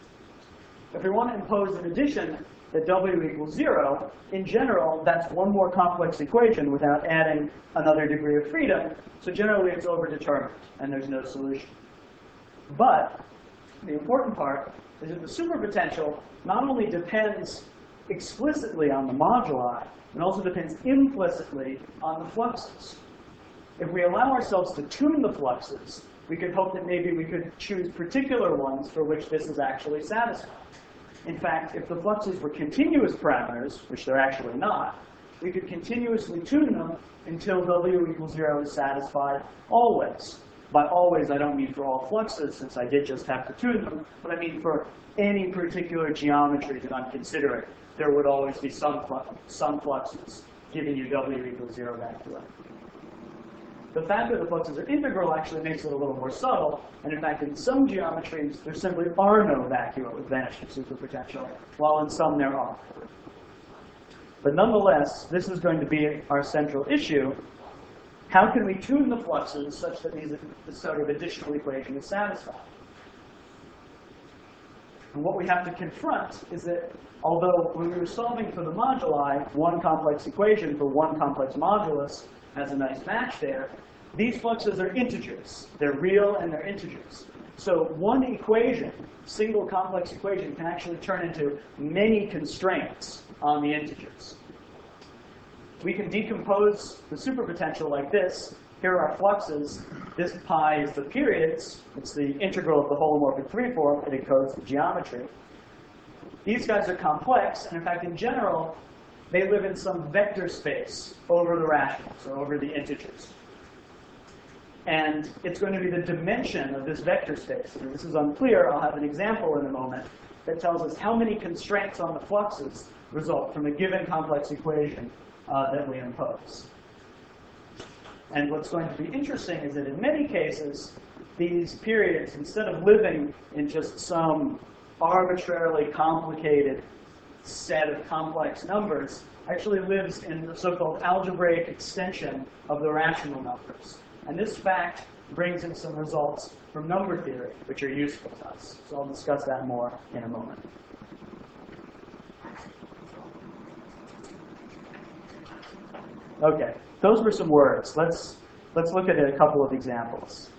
If we want to impose an addition that W equals 0, in general, that's one more complex equation without adding another degree of freedom. So generally, it's overdetermined, and there's no solution. But the important part is that the superpotential not only depends explicitly on the moduli, it also depends implicitly on the fluxes. If we allow ourselves to tune the fluxes, we could hope that maybe we could choose particular ones for which this is actually satisfied. In fact, if the fluxes were continuous parameters, which they're actually not, we could continuously tune them until W equals 0 is satisfied always. By always, I don't mean for all fluxes, since I did just have to tune them, but I mean for any particular geometry that I'm considering. There would always be some fluxes giving you W equals 0 vacua. The fact that the fluxes are integral actually makes it a little more subtle, and in fact, in some geometries, there simply are no vacua with vanishing superpotential, while in some there are. But nonetheless, this is going to be our central issue. How can we tune the fluxes such that this sort of additional equation is satisfied? And what we have to confront is that although when we were solving for the moduli, one complex equation for one complex modulus has a nice match there, these fluxes are integers. They're real and they're integers. So one equation, single complex equation, can actually turn into many constraints on the integers. We can decompose the superpotential like this. Here are our fluxes. This pi is the periods. It's the integral of the holomorphic 3 form. It encodes the geometry. These guys are complex, and in fact, in general, they live in some vector space over the rationals, or over the integers. And it's going to be the dimension of this vector space. And if this is unclear, I'll have an example in a moment that tells us how many constraints on the fluxes result from a given complex equation that we impose. And what's going to be interesting is that in many cases, these periods, instead of living in just some arbitrarily complicated set of complex numbers, actually lives in the so-called algebraic extension of the rational numbers. And this fact brings in some results from number theory, which are useful to us. So I'll discuss that more in a moment. Okay, those were some words. Let's look at a couple of examples.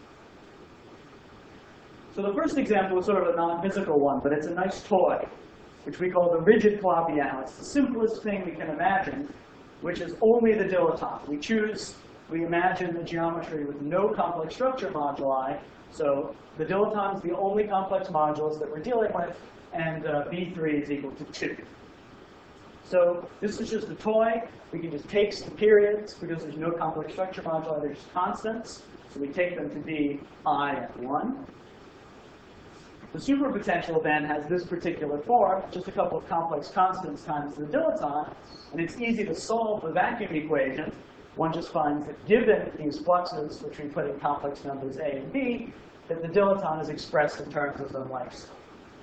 So the first example is sort of a non-physical one, but it's a nice toy, which we call the rigid Calabi-Yau. It's the simplest thing we can imagine, which is only the dilettante. We imagine the geometry with no complex structure moduli. So the dilettante is the only complex modulus that we're dealing with, and B3 is equal to 2. So this is just a toy. We can just take some periods, because there's no complex structure moduli, they're just constants. So we take them to be I at 1. The superpotential then has this particular form, just a couple of complex constants times the dilettante, and it's easy to solve the vacuum equation. One just finds that given these fluxes, which we put in complex numbers A and B, that the dilettante is expressed in terms of some like so.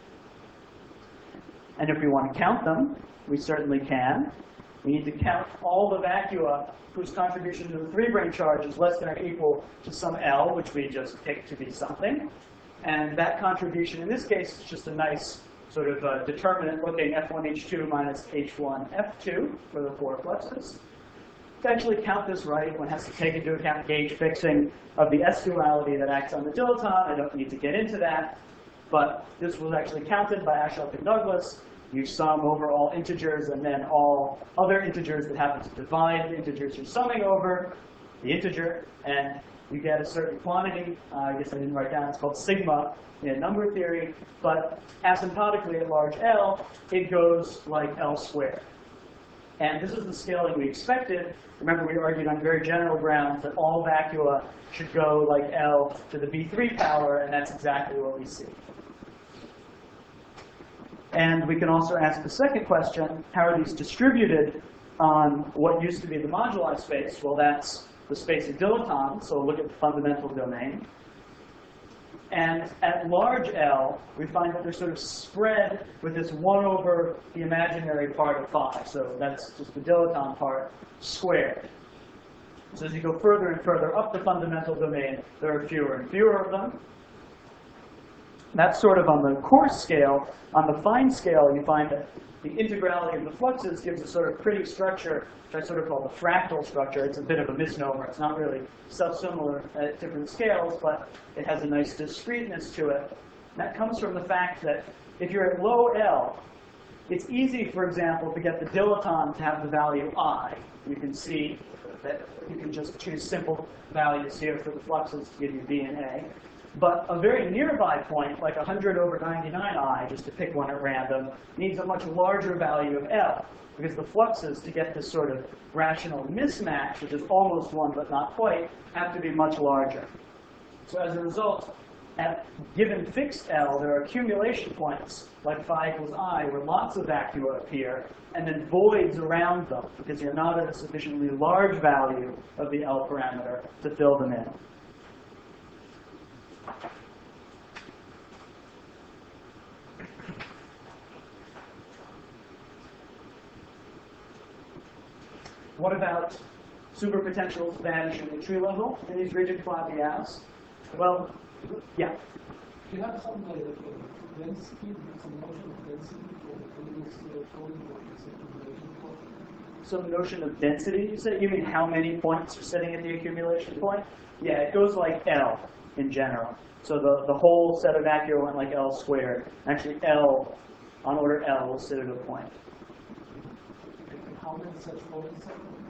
And if we want to count them, we certainly can. We need to count all the vacua whose contribution to the 3-brane charge is less than or equal to some L, which we just picked to be something. And that contribution, in this case, is just a nice sort of determinant looking F1H2 minus H1F2 for the 4 fluxes. To actually count this right, one has to take into account gauge fixing of the S-duality that acts on the dilaton. I don't need to get into that. But this was actually counted by Ashok and Douglas. You sum over all integers and then all other integers that happen to divide the integers you're summing over the integer, and you get a certain quantity. I guess I didn't write down. It's called sigma in number theory. But asymptotically at large L, it goes like L squared. And this is the scaling we expected. Remember, we argued on very general grounds that all vacua should go like L to the B3 power, and that's exactly what we see. And we can also ask the second question, how are these distributed on what used to be the moduli space? Well, that's the space of dilatons, so look at the fundamental domain. And at large L, we find that they're sort of spread with this 1 over the imaginary part of phi. So that's just the dilaton part squared. So as you go further and further up the fundamental domain, there are fewer and fewer of them. That's sort of on the coarse scale. On the fine scale, you find that the integrality of the fluxes gives a sort of pretty structure, which I sort of call the fractal structure. It's a bit of a misnomer. It's not really self-similar at different scales, but it has a nice discreteness to it. And that comes from the fact that if you're at low L, it's easy, for example, to get the dilaton to have the value I. You can see that you can just choose simple values here for the fluxes to give you B and A. But a very nearby point, like 100 over 99I, just to pick one at random, needs a much larger value of L, because the fluxes, to get this sort of rational mismatch, which is almost 1 but not quite, have to be much larger. So as a result, at given fixed L, there are accumulation points, like phi equals I, where lots of vacua appear, and then voids around them, because you're not at a sufficiently large value of the L parameter to fill them in. What about superpotentials vanishing at tree level in these rigid flabias? Well, yeah. You have some like density, some notion of density for this coding for this accumulation point. Some notion of density, you said? You mean how many points are sitting at the accumulation point? Yeah, it goes like L in general. So the whole set of vacua went like L squared. Actually, L, on order L, will sit at a point. How many such points?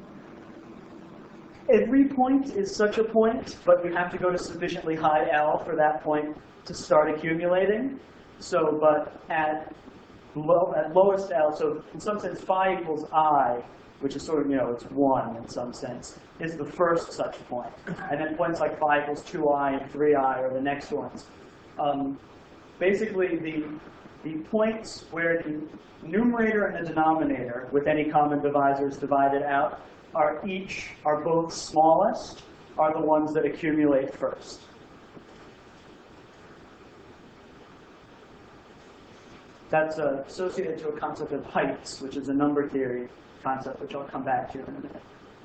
Every point is such a point, but you have to go to sufficiently high L for that point to start accumulating. So, but at lowest L, so in some sense, phi equals I, which is sort of, it's 1 in some sense, is the first such point. And then points like phi equals 2I and 3I are the next ones. Basically, the points where the numerator and the denominator, with any common divisors divided out, are both smallest, are the ones that accumulate first. That's associated to a concept of heights, which is a number theory concept, which I'll come back to in a minute.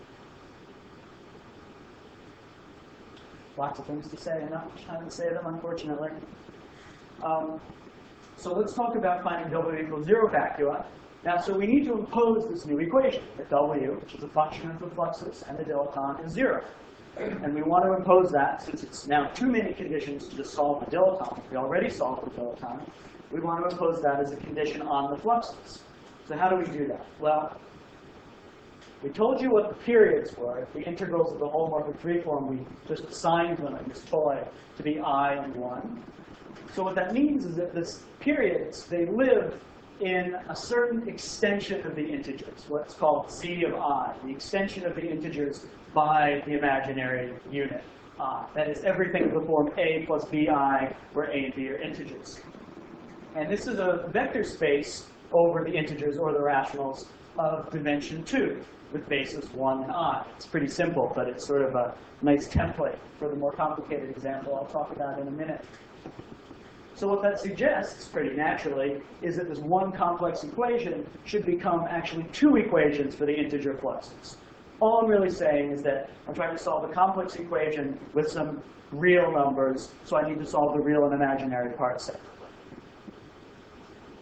Lots of things to say, enough time to say them, unfortunately. So let's talk about finding W equals 0 vacua. Now, so we need to impose this new equation, that W, which is a function of the fluxes, and the dilaton is 0. And we want to impose that, since it's now too many conditions to just solve the dilaton. We already solved the dilaton. We want to impose that as a condition on the fluxes. So how do we do that? Well, we told you what the periods were. The integrals of the holomorphic freeform, we just assigned them in this toy to be I and 1. So what that means is that these periods, they live in a certain extension of the integers, what's called Z of I, the extension of the integers by the imaginary unit. That is everything of the form A plus BI, where A and B are integers. And this is a vector space over the integers, or the rationals, of dimension 2, with basis 1 and I. It's pretty simple, but it's sort of a nice template for the more complicated example I'll talk about in a minute. So what that suggests, pretty naturally, is that this one complex equation should become actually 2 equations for the integer fluxes. All I'm really saying is that I'm trying to solve a complex equation with some real numbers, so I need to solve the real and imaginary parts separately.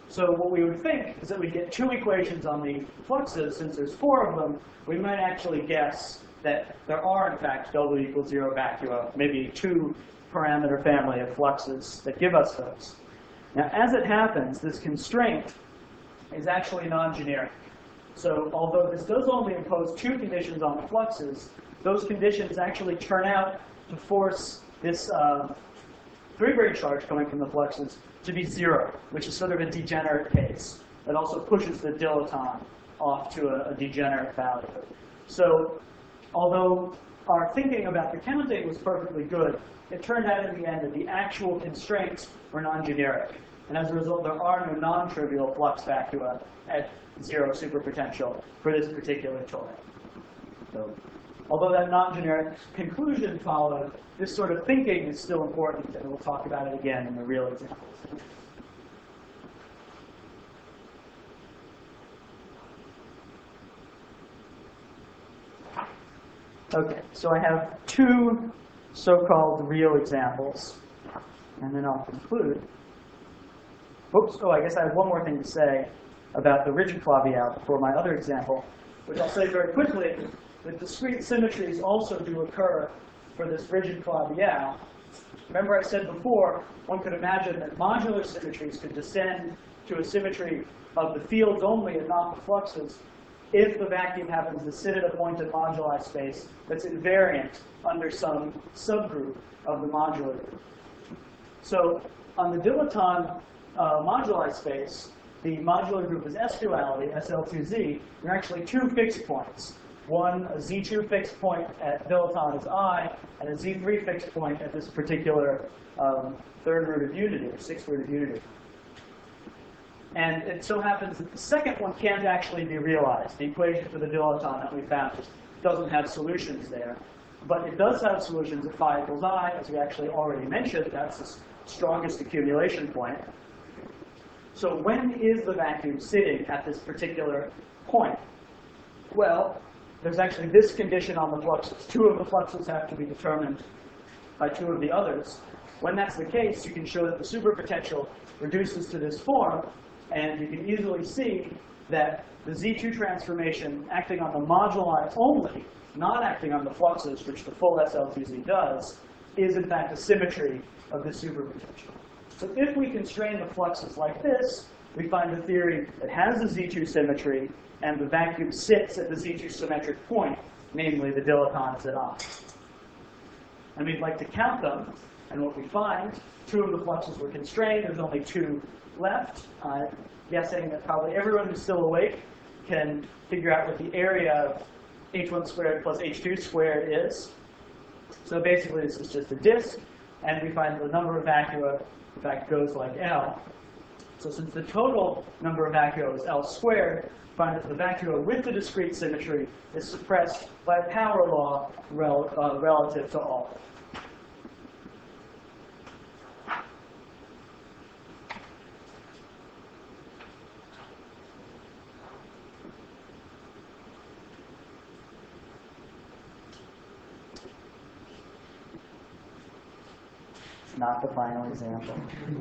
So what we would think is that we get two equations on the fluxes. Since there's four of them, we might actually guess that there are, in fact, W equals 0 vacua, maybe two parameter family of fluxes that give us those. Now, as it happens, this constraint is actually non-generic. So although this does only impose two conditions on the fluxes, those conditions actually turn out to force this three-body charge coming from the fluxes to be 0, which is sort of a degenerate case. That also pushes the dilaton off to a degenerate value. So although our thinking about the counting was perfectly good, it turned out in the end that the actual constraints were non-generic. And as a result, there are no non-trivial flux vacua at 0 superpotential for this particular tori. So, although that non-generic conclusion followed, this sort of thinking is still important, and we'll talk about it again in the real examples. Okay, so I have two so-called real examples, and then I'll conclude. Oops, oh, I guess I have one more thing to say about the rigid Flavial before my other example, which I'll say very quickly. The discrete symmetries also do occur for this rigid Flavial. Remember I said before, one could imagine that modular symmetries could descend to a symmetry of the fields only and not the fluxes if the vacuum happens to sit at a point in moduli space that's invariant under some subgroup of the modular group. So on the dilaton moduli space, the modular group is S-duality, SL2Z. There are actually two fixed points. One, a Z2 fixed point at dilaton is I, and a Z3 fixed point at this particular third root of unity, or sixth root of unity. And it so happens that the second one can't actually be realized. The equation for the dilaton that we found doesn't have solutions there. But it does have solutions at phi equals I, as we actually already mentioned. That's the strongest accumulation point. So when is the vacuum sitting at this particular point? Well, there's actually this condition on the fluxes. Two of the fluxes have to be determined by two of the others. When that's the case, you can show that the superpotential reduces to this form, and you can easily see that the Z2 transformation acting on the moduli only, not acting on the fluxes, which the full SL2Z does, is in fact a symmetry of the superpotential. So if we constrain the fluxes like this, we find a theory that has a Z2 symmetry, and the vacuum sits at the Z2 symmetric point, namely the dilatons at I. And we'd like to count them, and what we find, two of the fluxes were constrained, there's only two left. I'm guessing that probably everyone who's still awake can figure out what the area of h1 squared plus h2 squared is. So basically this is just a disk, and we find the number of vacua, in fact, goes like L. So since the total number of vacua is L squared, find that the vacua with the discrete symmetry is suppressed by power law relative to all. Not the final example.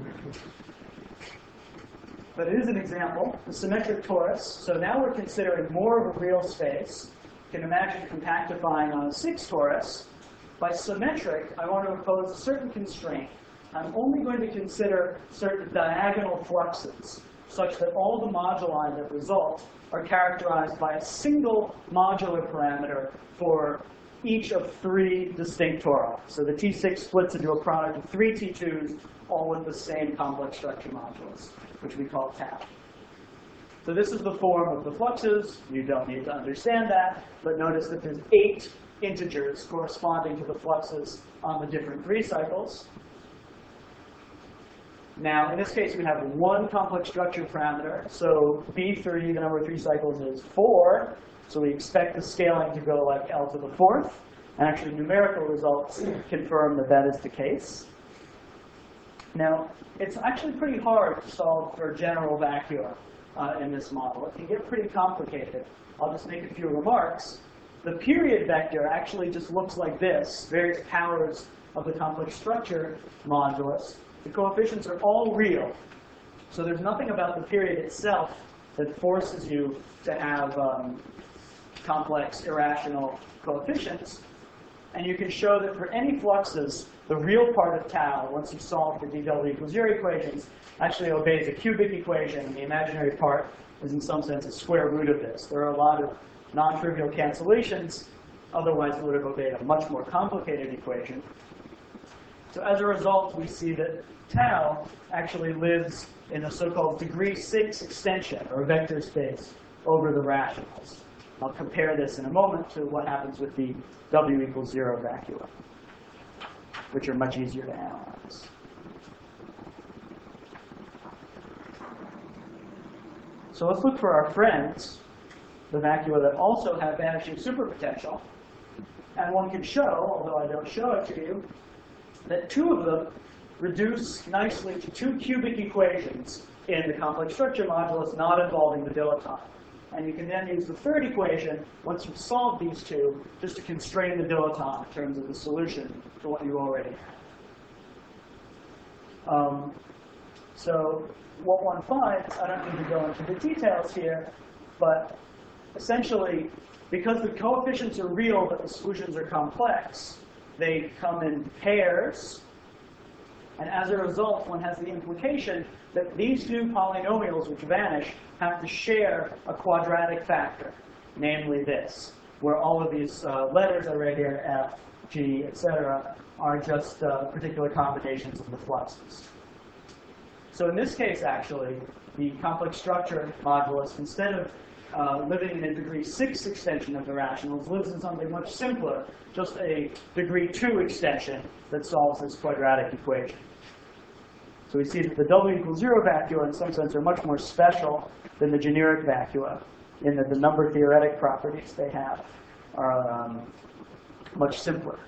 But it is an example, the symmetric torus. So now we're considering more of a real space. You can imagine compactifying on a 6 torus. By symmetric, I want to impose a certain constraint. I'm only going to consider certain diagonal fluxes, such that all the moduli that result are characterized by a single modular parameter for each of 3 distinct tori. So the T6 splits into a product of 3 T2s, all with the same complex structure modulus, which we call tau. So this is the form of the fluxes. You don't need to understand that, but notice that there's 8 integers corresponding to the fluxes on the different 3 cycles. Now, in this case, we have one complex structure parameter. So B3, the number of 3 cycles, is 4. So we expect the scaling to go like L to the 4th. And actually, numerical results confirm that that is the case. Now, it's actually pretty hard to solve for general vacua in this model. It can get pretty complicated. I'll just make a few remarks. The period vector actually just looks like this, various powers of the complex structure modulus. The coefficients are all real. So there's nothing about the period itself that forces you to have complex irrational coefficients. And you can show that for any fluxes, the real part of tau, once you solve the dw equals 0 equations, actually obeys a cubic equation, and the imaginary part is in some sense a square root of this. There are a lot of non-trivial cancellations, otherwise it would have obeyed a much more complicated equation. So as a result, we see that tau actually lives in a so-called degree 6 extension, or vector space, over the rationals. I'll compare this in a moment to what happens with the w equals 0 vacua, which are much easier to analyze. So let's look for our friends, the vacua that also have vanishing superpotential. And one can show, although I don't show it to you, that two of them reduce nicely to two cubic equations in the complex structure modulus not involving the dilaton. And you can then use the third equation, once you've solved these two, just to constrain the dilaton in terms of the solution to what you already have. So what one finds, I don't need to go into the details here, but essentially, because the coefficients are real but the solutions are complex, they come in pairs. And as a result, one has the implication that these new polynomials which vanish have to share a quadratic factor, namely this, where all of these letters I read here, F, G, etc., are just particular combinations of the fluxes. So in this case, actually, the complex structure modulus, instead of living in a degree 6 extension of the rationals, lives in something much simpler, just a degree 2 extension that solves this quadratic equation. So we see that the w equals 0 vacua, in some sense, are much more special than the generic vacua, in that the number theoretic properties they have are much simpler.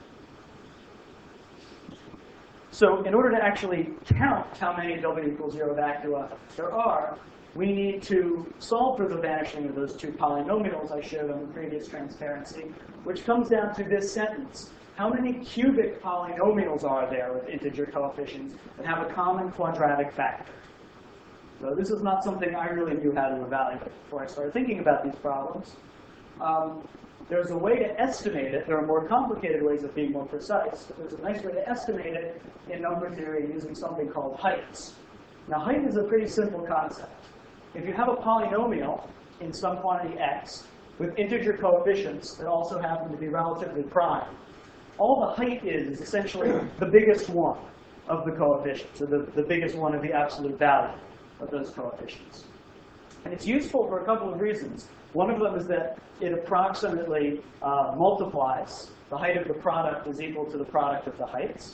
So in order to actually count how many w equals 0 vacua there are, we need to solve for the vanishing of those two polynomials I showed on the previous transparency, which comes down to this sentence. How many cubic polynomials are there with integer coefficients that have a common quadratic factor? So this is not something I really knew how to evaluate before I started thinking about these problems. There's a way to estimate it. There are more complicated ways of being more precise, but there's a nice way to estimate it in number theory using something called heights. Now, height is a pretty simple concept. If you have a polynomial in some quantity x with integer coefficients that also happen to be relatively prime, all the height is essentially the biggest one of the coefficients, or the biggest one of the absolute value of those coefficients. And it's useful for a couple of reasons. One of them is that it approximately multiplies. The height of the product is equal to the product of the heights.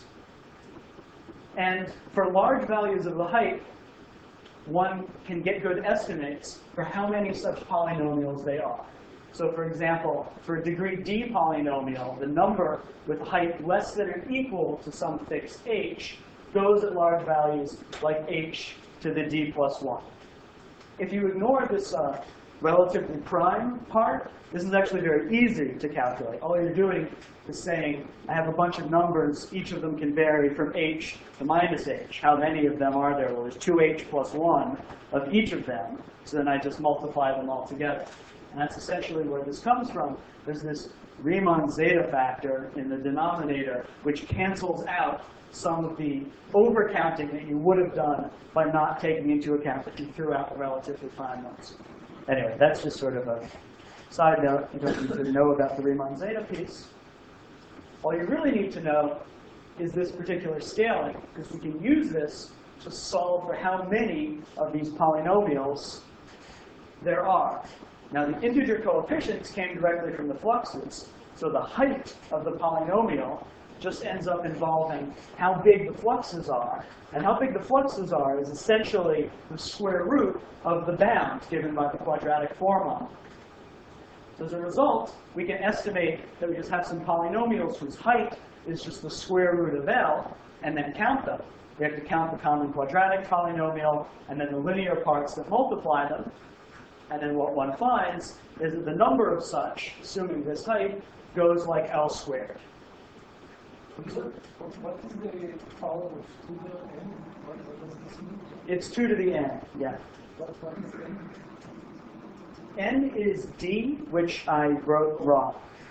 And for large values of the height, one can get good estimates for how many such polynomials they are. So for example, for a degree d polynomial, the number with height less than or equal to some fixed h goes at large values like h to the d plus 1. If you ignore this relatively prime part, this is actually very easy to calculate. All you're doing is saying, I have a bunch of numbers, each of them can vary from h to minus h. How many of them are there? Well, there's 2h plus 1 of each of them, so then I just multiply them all together. And that's essentially where this comes from. There's this Riemann zeta factor in the denominator, which cancels out some of the overcounting that you would have done by not taking into account that you threw out the relatively prime ones. Anyway, that's just sort of a side note. You don't need to know about the Riemann zeta piece. All you really need to know is this particular scaling, because we can use this to solve for how many of these polynomials there are. Now, the integer coefficients came directly from the fluxes, so the height of the polynomial just ends up involving how big the fluxes are. And how big the fluxes are is essentially the square root of the bound given by the quadratic formula. So as a result, we can estimate that we just have some polynomials whose height is just the square root of L, and then count them. We have to count the common quadratic polynomial, and then the linear parts that multiply them. And then what one finds is that the number of such, assuming this height, goes like L squared. What is the power of 2 to the n? What does this mean? It's 2 to the n, yeah. What is n? N is D, which I wrote wrong.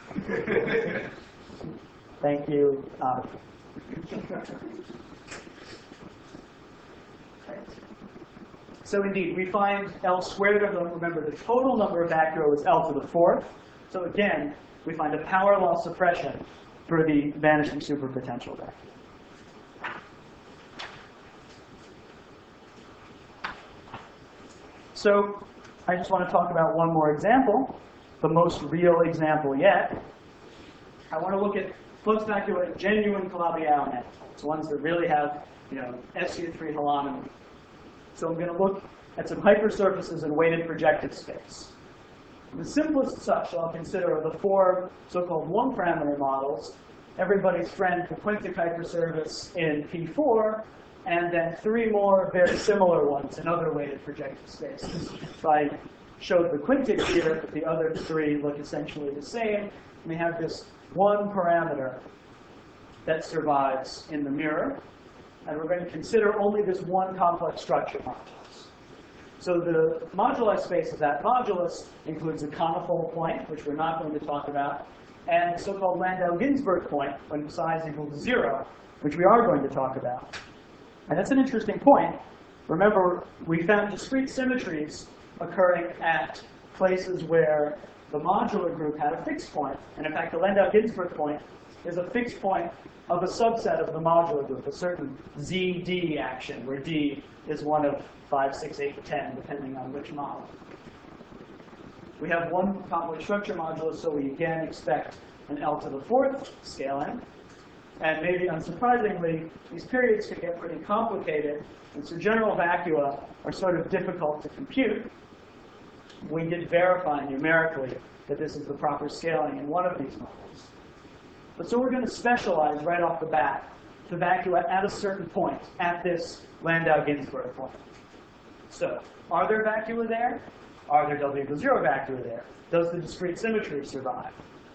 Thank you. So indeed, we find L squared of them. Remember, the total number of vacuo is L to the 4th. So again, we find a power law suppression for the vanishing superpotential vacuum. So I just want to talk about one more example, the most real example yet. I want to look at flux vacua at genuine Calabi-Yau manifolds, ones that really have, SU3 holonomy. So I'm going to look at some hypersurfaces in weighted projective space. The simplest such I'll consider are the 4 so-called one-parameter models, everybody's friend, the quintic hypersurface in P4, and then 3 more very similar ones in other weighted projective spaces. If I showed the quintic here, but the other 3 look essentially the same, we have this one parameter that survives in the mirror, and we're going to consider only this one complex structure modulus. So the moduli space of that modulus includes a conifold point, which we're not going to talk about, and the so-called Landau-Ginzburg point when psi is equal to 0, which we are going to talk about. And that's an interesting point. Remember, we found discrete symmetries occurring at places where the modular group had a fixed point. And in fact, the Landau-Ginzburg point is a fixed point of a subset of the modular group, a certain ZD action, where D is one of 5, 6, 8, 10, depending on which model. We have one complex structure modulus, so we again expect an L to the 4th scaling. And maybe unsurprisingly, these periods can get pretty complicated, and so general vacua are sort of difficult to compute. We did verify numerically that this is the proper scaling in one of these models. But so we're going to specialize right off the bat to vacua at a certain point, at this Landau-Ginzburg point. So, are there vacua there? Are there W equals 0 vacua there? Does the discrete symmetry survive?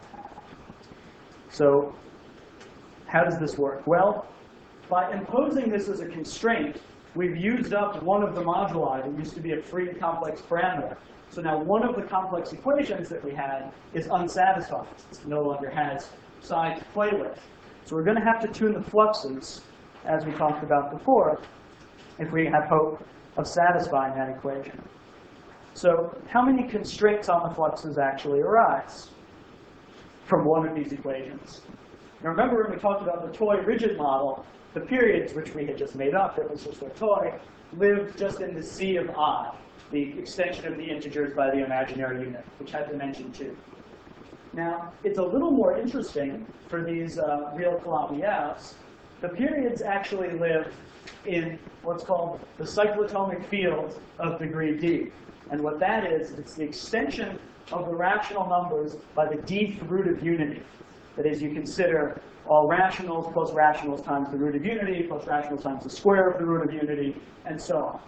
So, how does this work? Well, by imposing this as a constraint, we've used up one of the moduli that used to be a free complex parameter. So now one of the complex equations that we had is unsatisfied. It no longer has psi to play with. So we're going to have to tune the fluxes, as we talked about before, if we have hope of satisfying that equation. So how many constraints on the fluxes actually arise from one of these equations? Now remember when we talked about the toy rigid model, the periods which we had just made up, it was just a toy, lived just in the C of I, the extension of the integers by the imaginary unit, which had dimension 2. Now, it's a little more interesting for these real Calabi-Yaus. The periods actually live in what's called the cyclotomic field of degree D. And what that is, it's the extension of the rational numbers by the dth root of unity. That is, you consider all rationals plus rationals times the root of unity plus rationals times the square of the root of unity, and so on.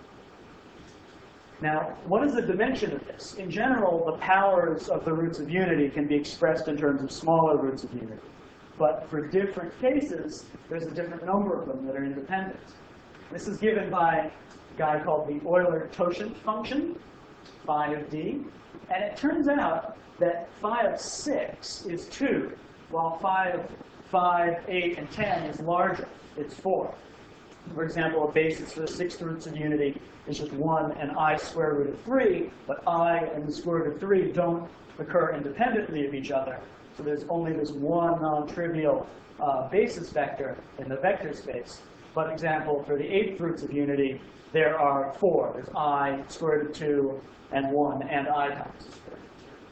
Now, what is the dimension of this? In general, the powers of the roots of unity can be expressed in terms of smaller roots of unity. But for different cases, there's a different number of them that are independent. This is given by a guy called the Euler-Totient function, phi of d. And it turns out that phi of 6 is 2, while phi of 5, 8, and 10 is larger. It's 4. For example, a basis for the 6th roots of unity is just 1 and I square root of 3, but I and the square root of 3 don't occur independently of each other. So there's only this one non-trivial basis vector in the vector space. But example, for the 8th roots of unity, there are 4. There's I square root of 2 and 1 and I times the square.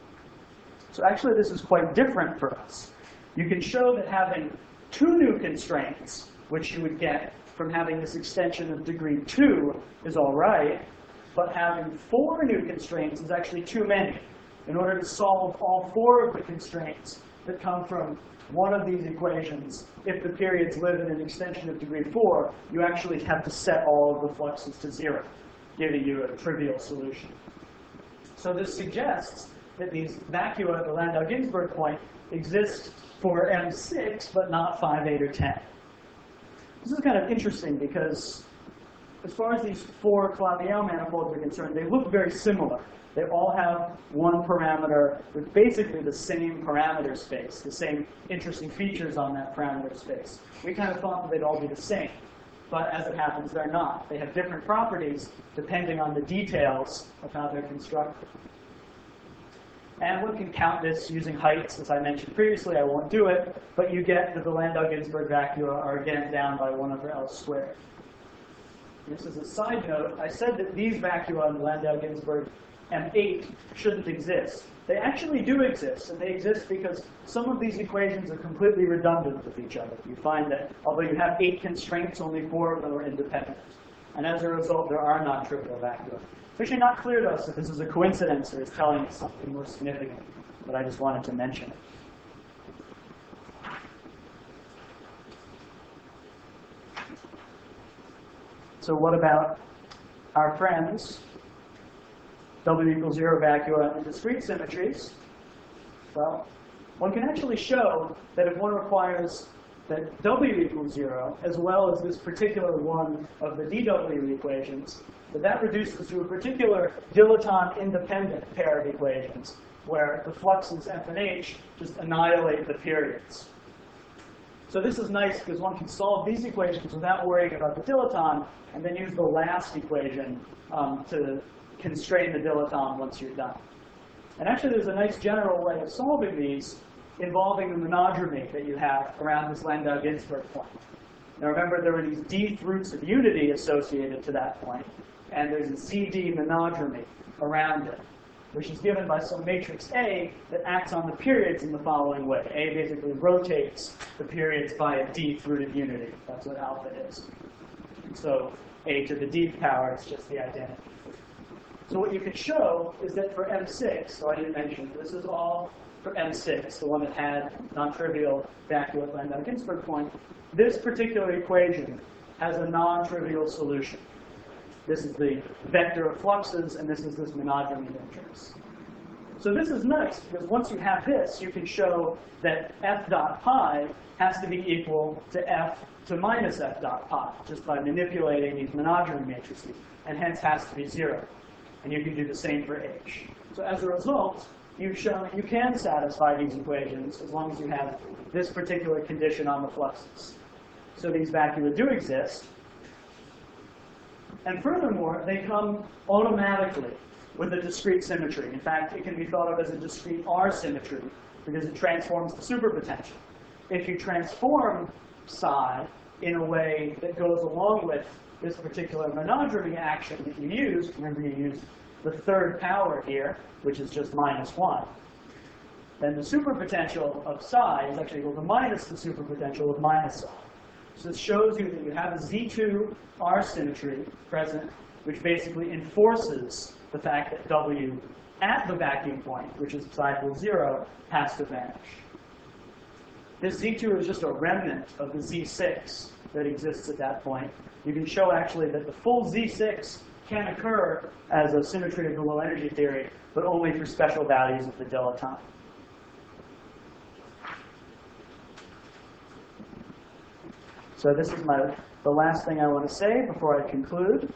So actually this is quite different for us. You can show that having 2 new constraints, which you would get from having this extension of degree 2, is all right, but having 4 new constraints is actually too many. In order to solve all 4 of the constraints that come from one of these equations, if the periods live in an extension of degree 4, you actually have to set all of the fluxes to 0, giving you a trivial solution. So this suggests that these vacua at the Landau-Ginzburg point exist for M6, but not 5, 8, or 10. This is kind of interesting because as far as these 4 Calabi-Yau manifolds are concerned, they look very similar. They all have one parameter with basically the same parameter space, the same interesting features on that parameter space. We kind of thought that they'd all be the same, but as it happens, they're not. They have different properties depending on the details of how they're constructed. And one can count this using heights, as I mentioned previously. I won't do it, but you get that the Landau-Ginzburg vacua are again down by 1 over L squared. This is a side note. I said that these vacua in the Landau-Ginzburg M8 shouldn't exist. They actually do exist, and they exist because some of these equations are completely redundant with each other. You find that although you have 8 constraints, only 4 of them are independent. And as a result, there are non-trivial vacua. It's actually not clear to us if this is a coincidence or is telling us something more significant, but I just wanted to mention it. So what about our friends, W equals 0 vacua and discrete symmetries? Well, one can actually show that if one requires that W equals 0, as well as this particular one of the DW equations, that reduces to a particular dilettante-independent pair of equations, where the fluxes F and H just annihilate the periods. So this is nice because one can solve these equations without worrying about the dilettante, and then use the last equation to constrain the dilettante once you're done. And actually, there's a nice general way of solving these involving the monodromy that you have around this Landau-Ginzburg point. Now remember, there were these d roots of unity associated to that point, and there's a CD monodromy around it, which is given by some matrix A that acts on the periods in the following way. A basically rotates the periods by a d-rooted unity. That's what alpha is. So A to the d power is just the identity. So what you can show is that for M6, so I didn't mention, this is all for M6, the one that had non-trivial vacua at Landau-Ginzburg point. This particular equation has a non-trivial solution. This is the vector of fluxes, and this is this monodromy matrix. So this is nice, because once you have this, you can show that f dot pi has to be equal to f to minus f dot pi, just by manipulating these monodromy matrices, and hence has to be 0. And you can do the same for h. So as a result, you've shown that you can satisfy these equations as long as you have this particular condition on the fluxes. So these vacua do exist. And furthermore, they come automatically with a discrete symmetry. In fact, it can be thought of as a discrete R symmetry because it transforms the superpotential. If you transform psi in a way that goes along with this particular monodromy action that you use, remember you use the third power here, which is just -1, then the superpotential of psi is actually equal to minus the superpotential of minus psi. So this shows you that you have a Z2 R symmetry present, which basically enforces the fact that W at the vacuum point, which is psi equals 0, has to vanish. This Z2 is just a remnant of the Z6 that exists at that point. You can show actually that the full Z6 can occur as a symmetry of the low energy theory, but only for special values of the dilettante. So this is the last thing I want to say before I conclude.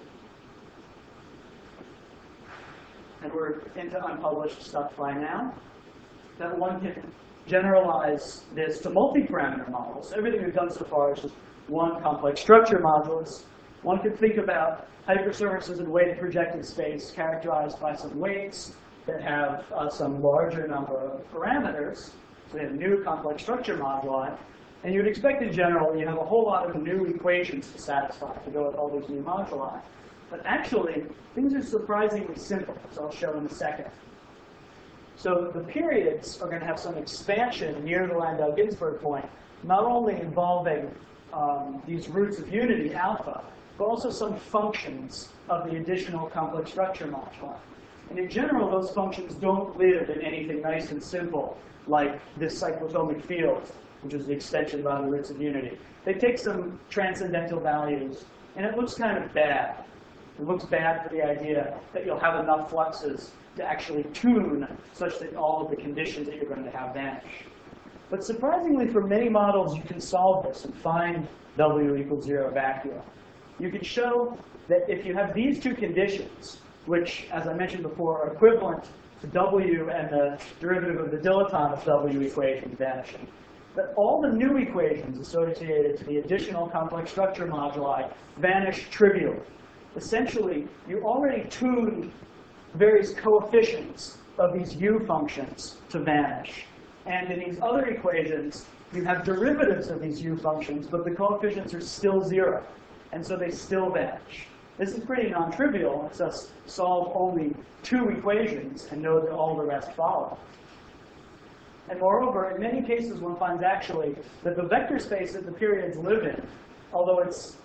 And we're into unpublished stuff by now. That one can generalize this to multi-parameter models. Everything we've done so far is just one complex structure modulus. One could think about hypersurfaces in weighted projective space characterized by some weights that have some larger number of parameters. So we have new complex structure moduli. And you'd expect in general you have a whole lot of new equations to satisfy to go with all these new moduli. But actually, things are surprisingly simple, as I'll show in a second. So the periods are going to have some expansion near the Landau-Ginzburg point, not only involving these roots of unity, alpha, but also some functions of the additional complex structure moduli. And in general, those functions don't live in anything nice and simple, like this cyclotomic field, which is the extension by the roots of unity. They take some transcendental values, and it looks kind of bad. It looks bad for the idea that you'll have enough fluxes to actually tune such that all of the conditions that you're going to have vanish. But surprisingly, for many models, you can solve this and find W equals 0 vacua. You can show that if you have these two conditions, which, as I mentioned before, are equivalent to W and the derivative of the dilaton of W equation vanishing, that all the new equations associated to the additional complex structure moduli vanish trivially. Essentially, you already tuned various coefficients of these U functions to vanish. And in these other equations, you have derivatives of these U functions, but the coefficients are still 0. And so they still vanish. This is pretty non-trivial. It's just solve only 2 equations and know that all the rest follow. And moreover, in many cases, one finds actually that the vector space that the periods live in, although it's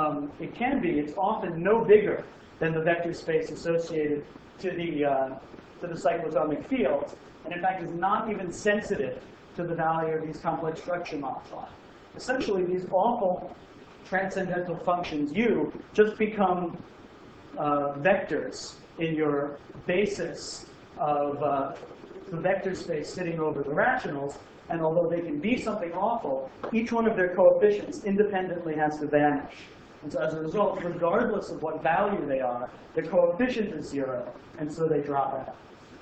often no bigger than the vector space associated to the cyclotomic fields, and in fact is not even sensitive to the value of these complex structure moduli. Essentially, these awful transcendental functions U just become vectors in your basis of the vector space sitting over the rationals, and although they can be something awful, each one of their coefficients independently has to vanish. And so as a result, regardless of what value they are, the coefficient is 0, and so they drop out.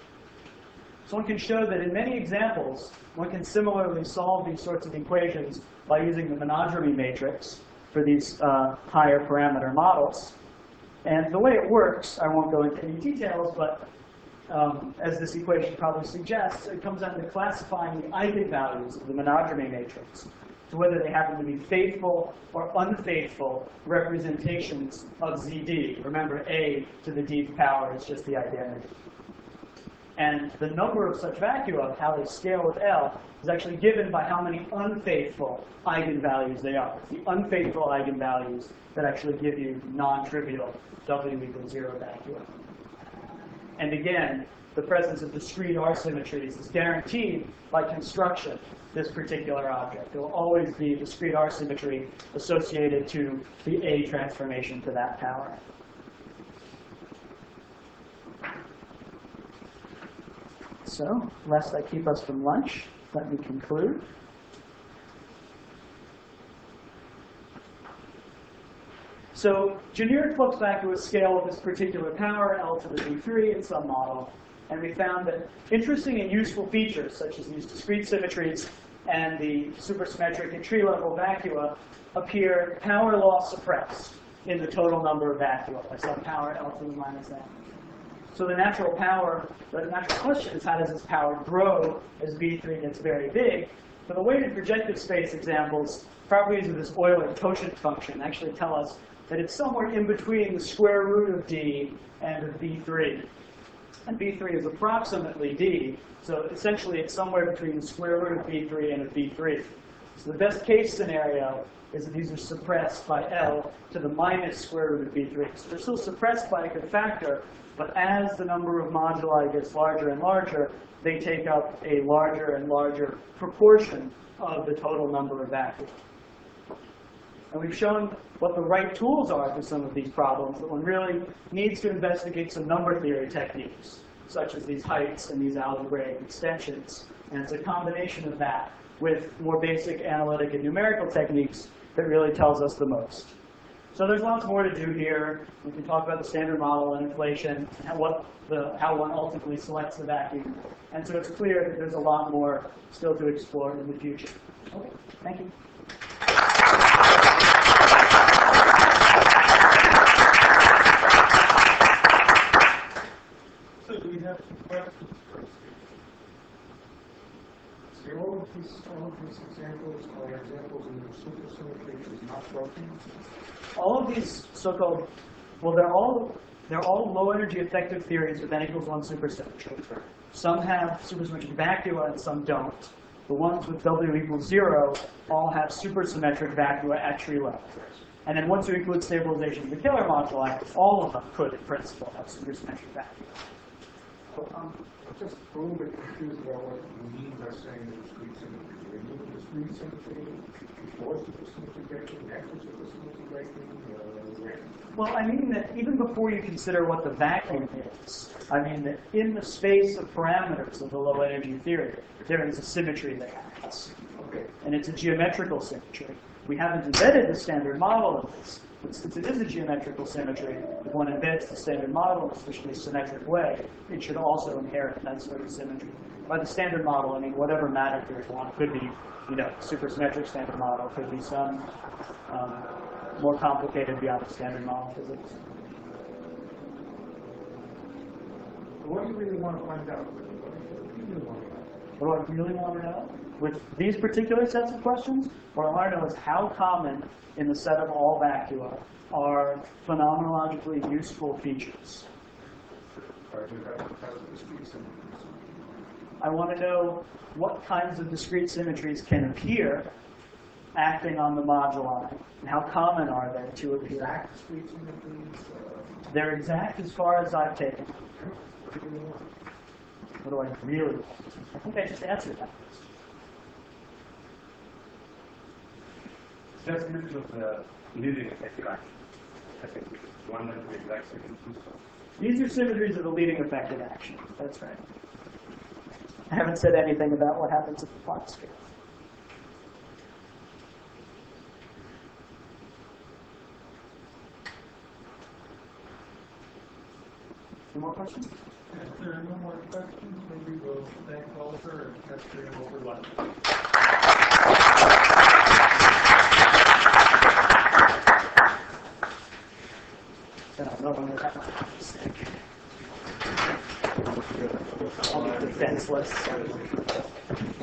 So one can show that in many examples, one can similarly solve these sorts of equations by using the monodromy matrix for these higher parameter models. And the way it works, I won't go into any details, but as this equation probably suggests, it comes down to classifying the eigenvalues of the monodromy matrix, to whether they happen to be faithful or unfaithful representations of ZD. Remember, A to the Dth power is just the identity. And the number of such vacua, how they scale with L, is actually given by how many unfaithful eigenvalues they are. It's the unfaithful eigenvalues that actually give you non-trivial W equals 0 vacua. And again, the presence of discrete R symmetries is guaranteed by construction, this particular object. There will always be discrete R symmetry associated to the A transformation to that power. So, lest I keep us from lunch, let me conclude. So, generic flux vacua scale with this particular power, L to the V3 in some model, and we found that interesting and useful features, such as these discrete symmetries and the supersymmetric and tree-level vacua, appear power law suppressed in the total number of vacua by some power L to the minus n. So the natural question is, how does this power grow as V3 gets very big? For the weighted projective space examples, properties of this Euler quotient function actually tell us that it's somewhere in between the square root of D and of V3. And V3 is approximately D, so essentially it's somewhere between the square root of V3 and of V3. So the best case scenario is that these are suppressed by L to the minus square root of V3. So they're still suppressed by a good factor, but as the number of moduli gets larger and larger, they take up a larger and larger proportion of the total number of vacua. And we've shown what the right tools are for some of these problems, that one really needs to investigate some number theory techniques, such as these heights and these algebraic extensions. And it's a combination of that with more basic analytic and numerical techniques that really tells us the most. So there's lots more to do here. We can talk about the standard model and inflation, and how one ultimately selects the vacuum. And so it's clear that there's a lot more still to explore in the future. Okay, thank you. So do we have some questions first? So all of these examples are examples in the supersymmetry which is not broken? All of these so-called, well, they're all low-energy effective theories with n equals 1 supersymmetry. Some have supersymmetric vacua and some don't. The ones with W equals 0 all have supersymmetric vacua at tree level. And then once you include stabilization of the Kähler moduli, all of them could, in principle, have supersymmetric vacua. So I'm just a little bit confused about what you mean by saying the discrete symmetry. Are you moving this discrete symmetry, before supersymmetry breaking, after supersymmetry breaking, Well, I mean that even before you consider what the vacuum is, I mean that in the space of parameters of the low energy theory, there is a symmetry that happens. Okay. And it's a geometrical symmetry. We haven't embedded the standard model of this, but since it is a geometrical symmetry, if one embeds the standard model in a sufficiently symmetric way, it should also inherit that sort of symmetry. By the standard model, I mean whatever matter theory one could be, supersymmetric standard model, could be some more complicated beyond the standard model physics. What do you really want to find out? What do you really want to know? What do I really want to know? With these particular sets of questions, what I want to know is how common in the set of all vacua are phenomenologically useful features. I want to know what kinds of discrete symmetries can appear acting on the moduli, and how common are they to appear. Exact discrete symmetries? They're exact as far as I've taken. What do I really want? I think I just answered that. Just symmetry of the leading effective action. I think one that we exact symmetries. These are symmetries of the leading effective action. That's right. I haven't said anything about what happens at the plot scale. Any more questions? If there are no more questions, maybe we'll thank Oliver and Kester and over lunch. I'll be defenseless.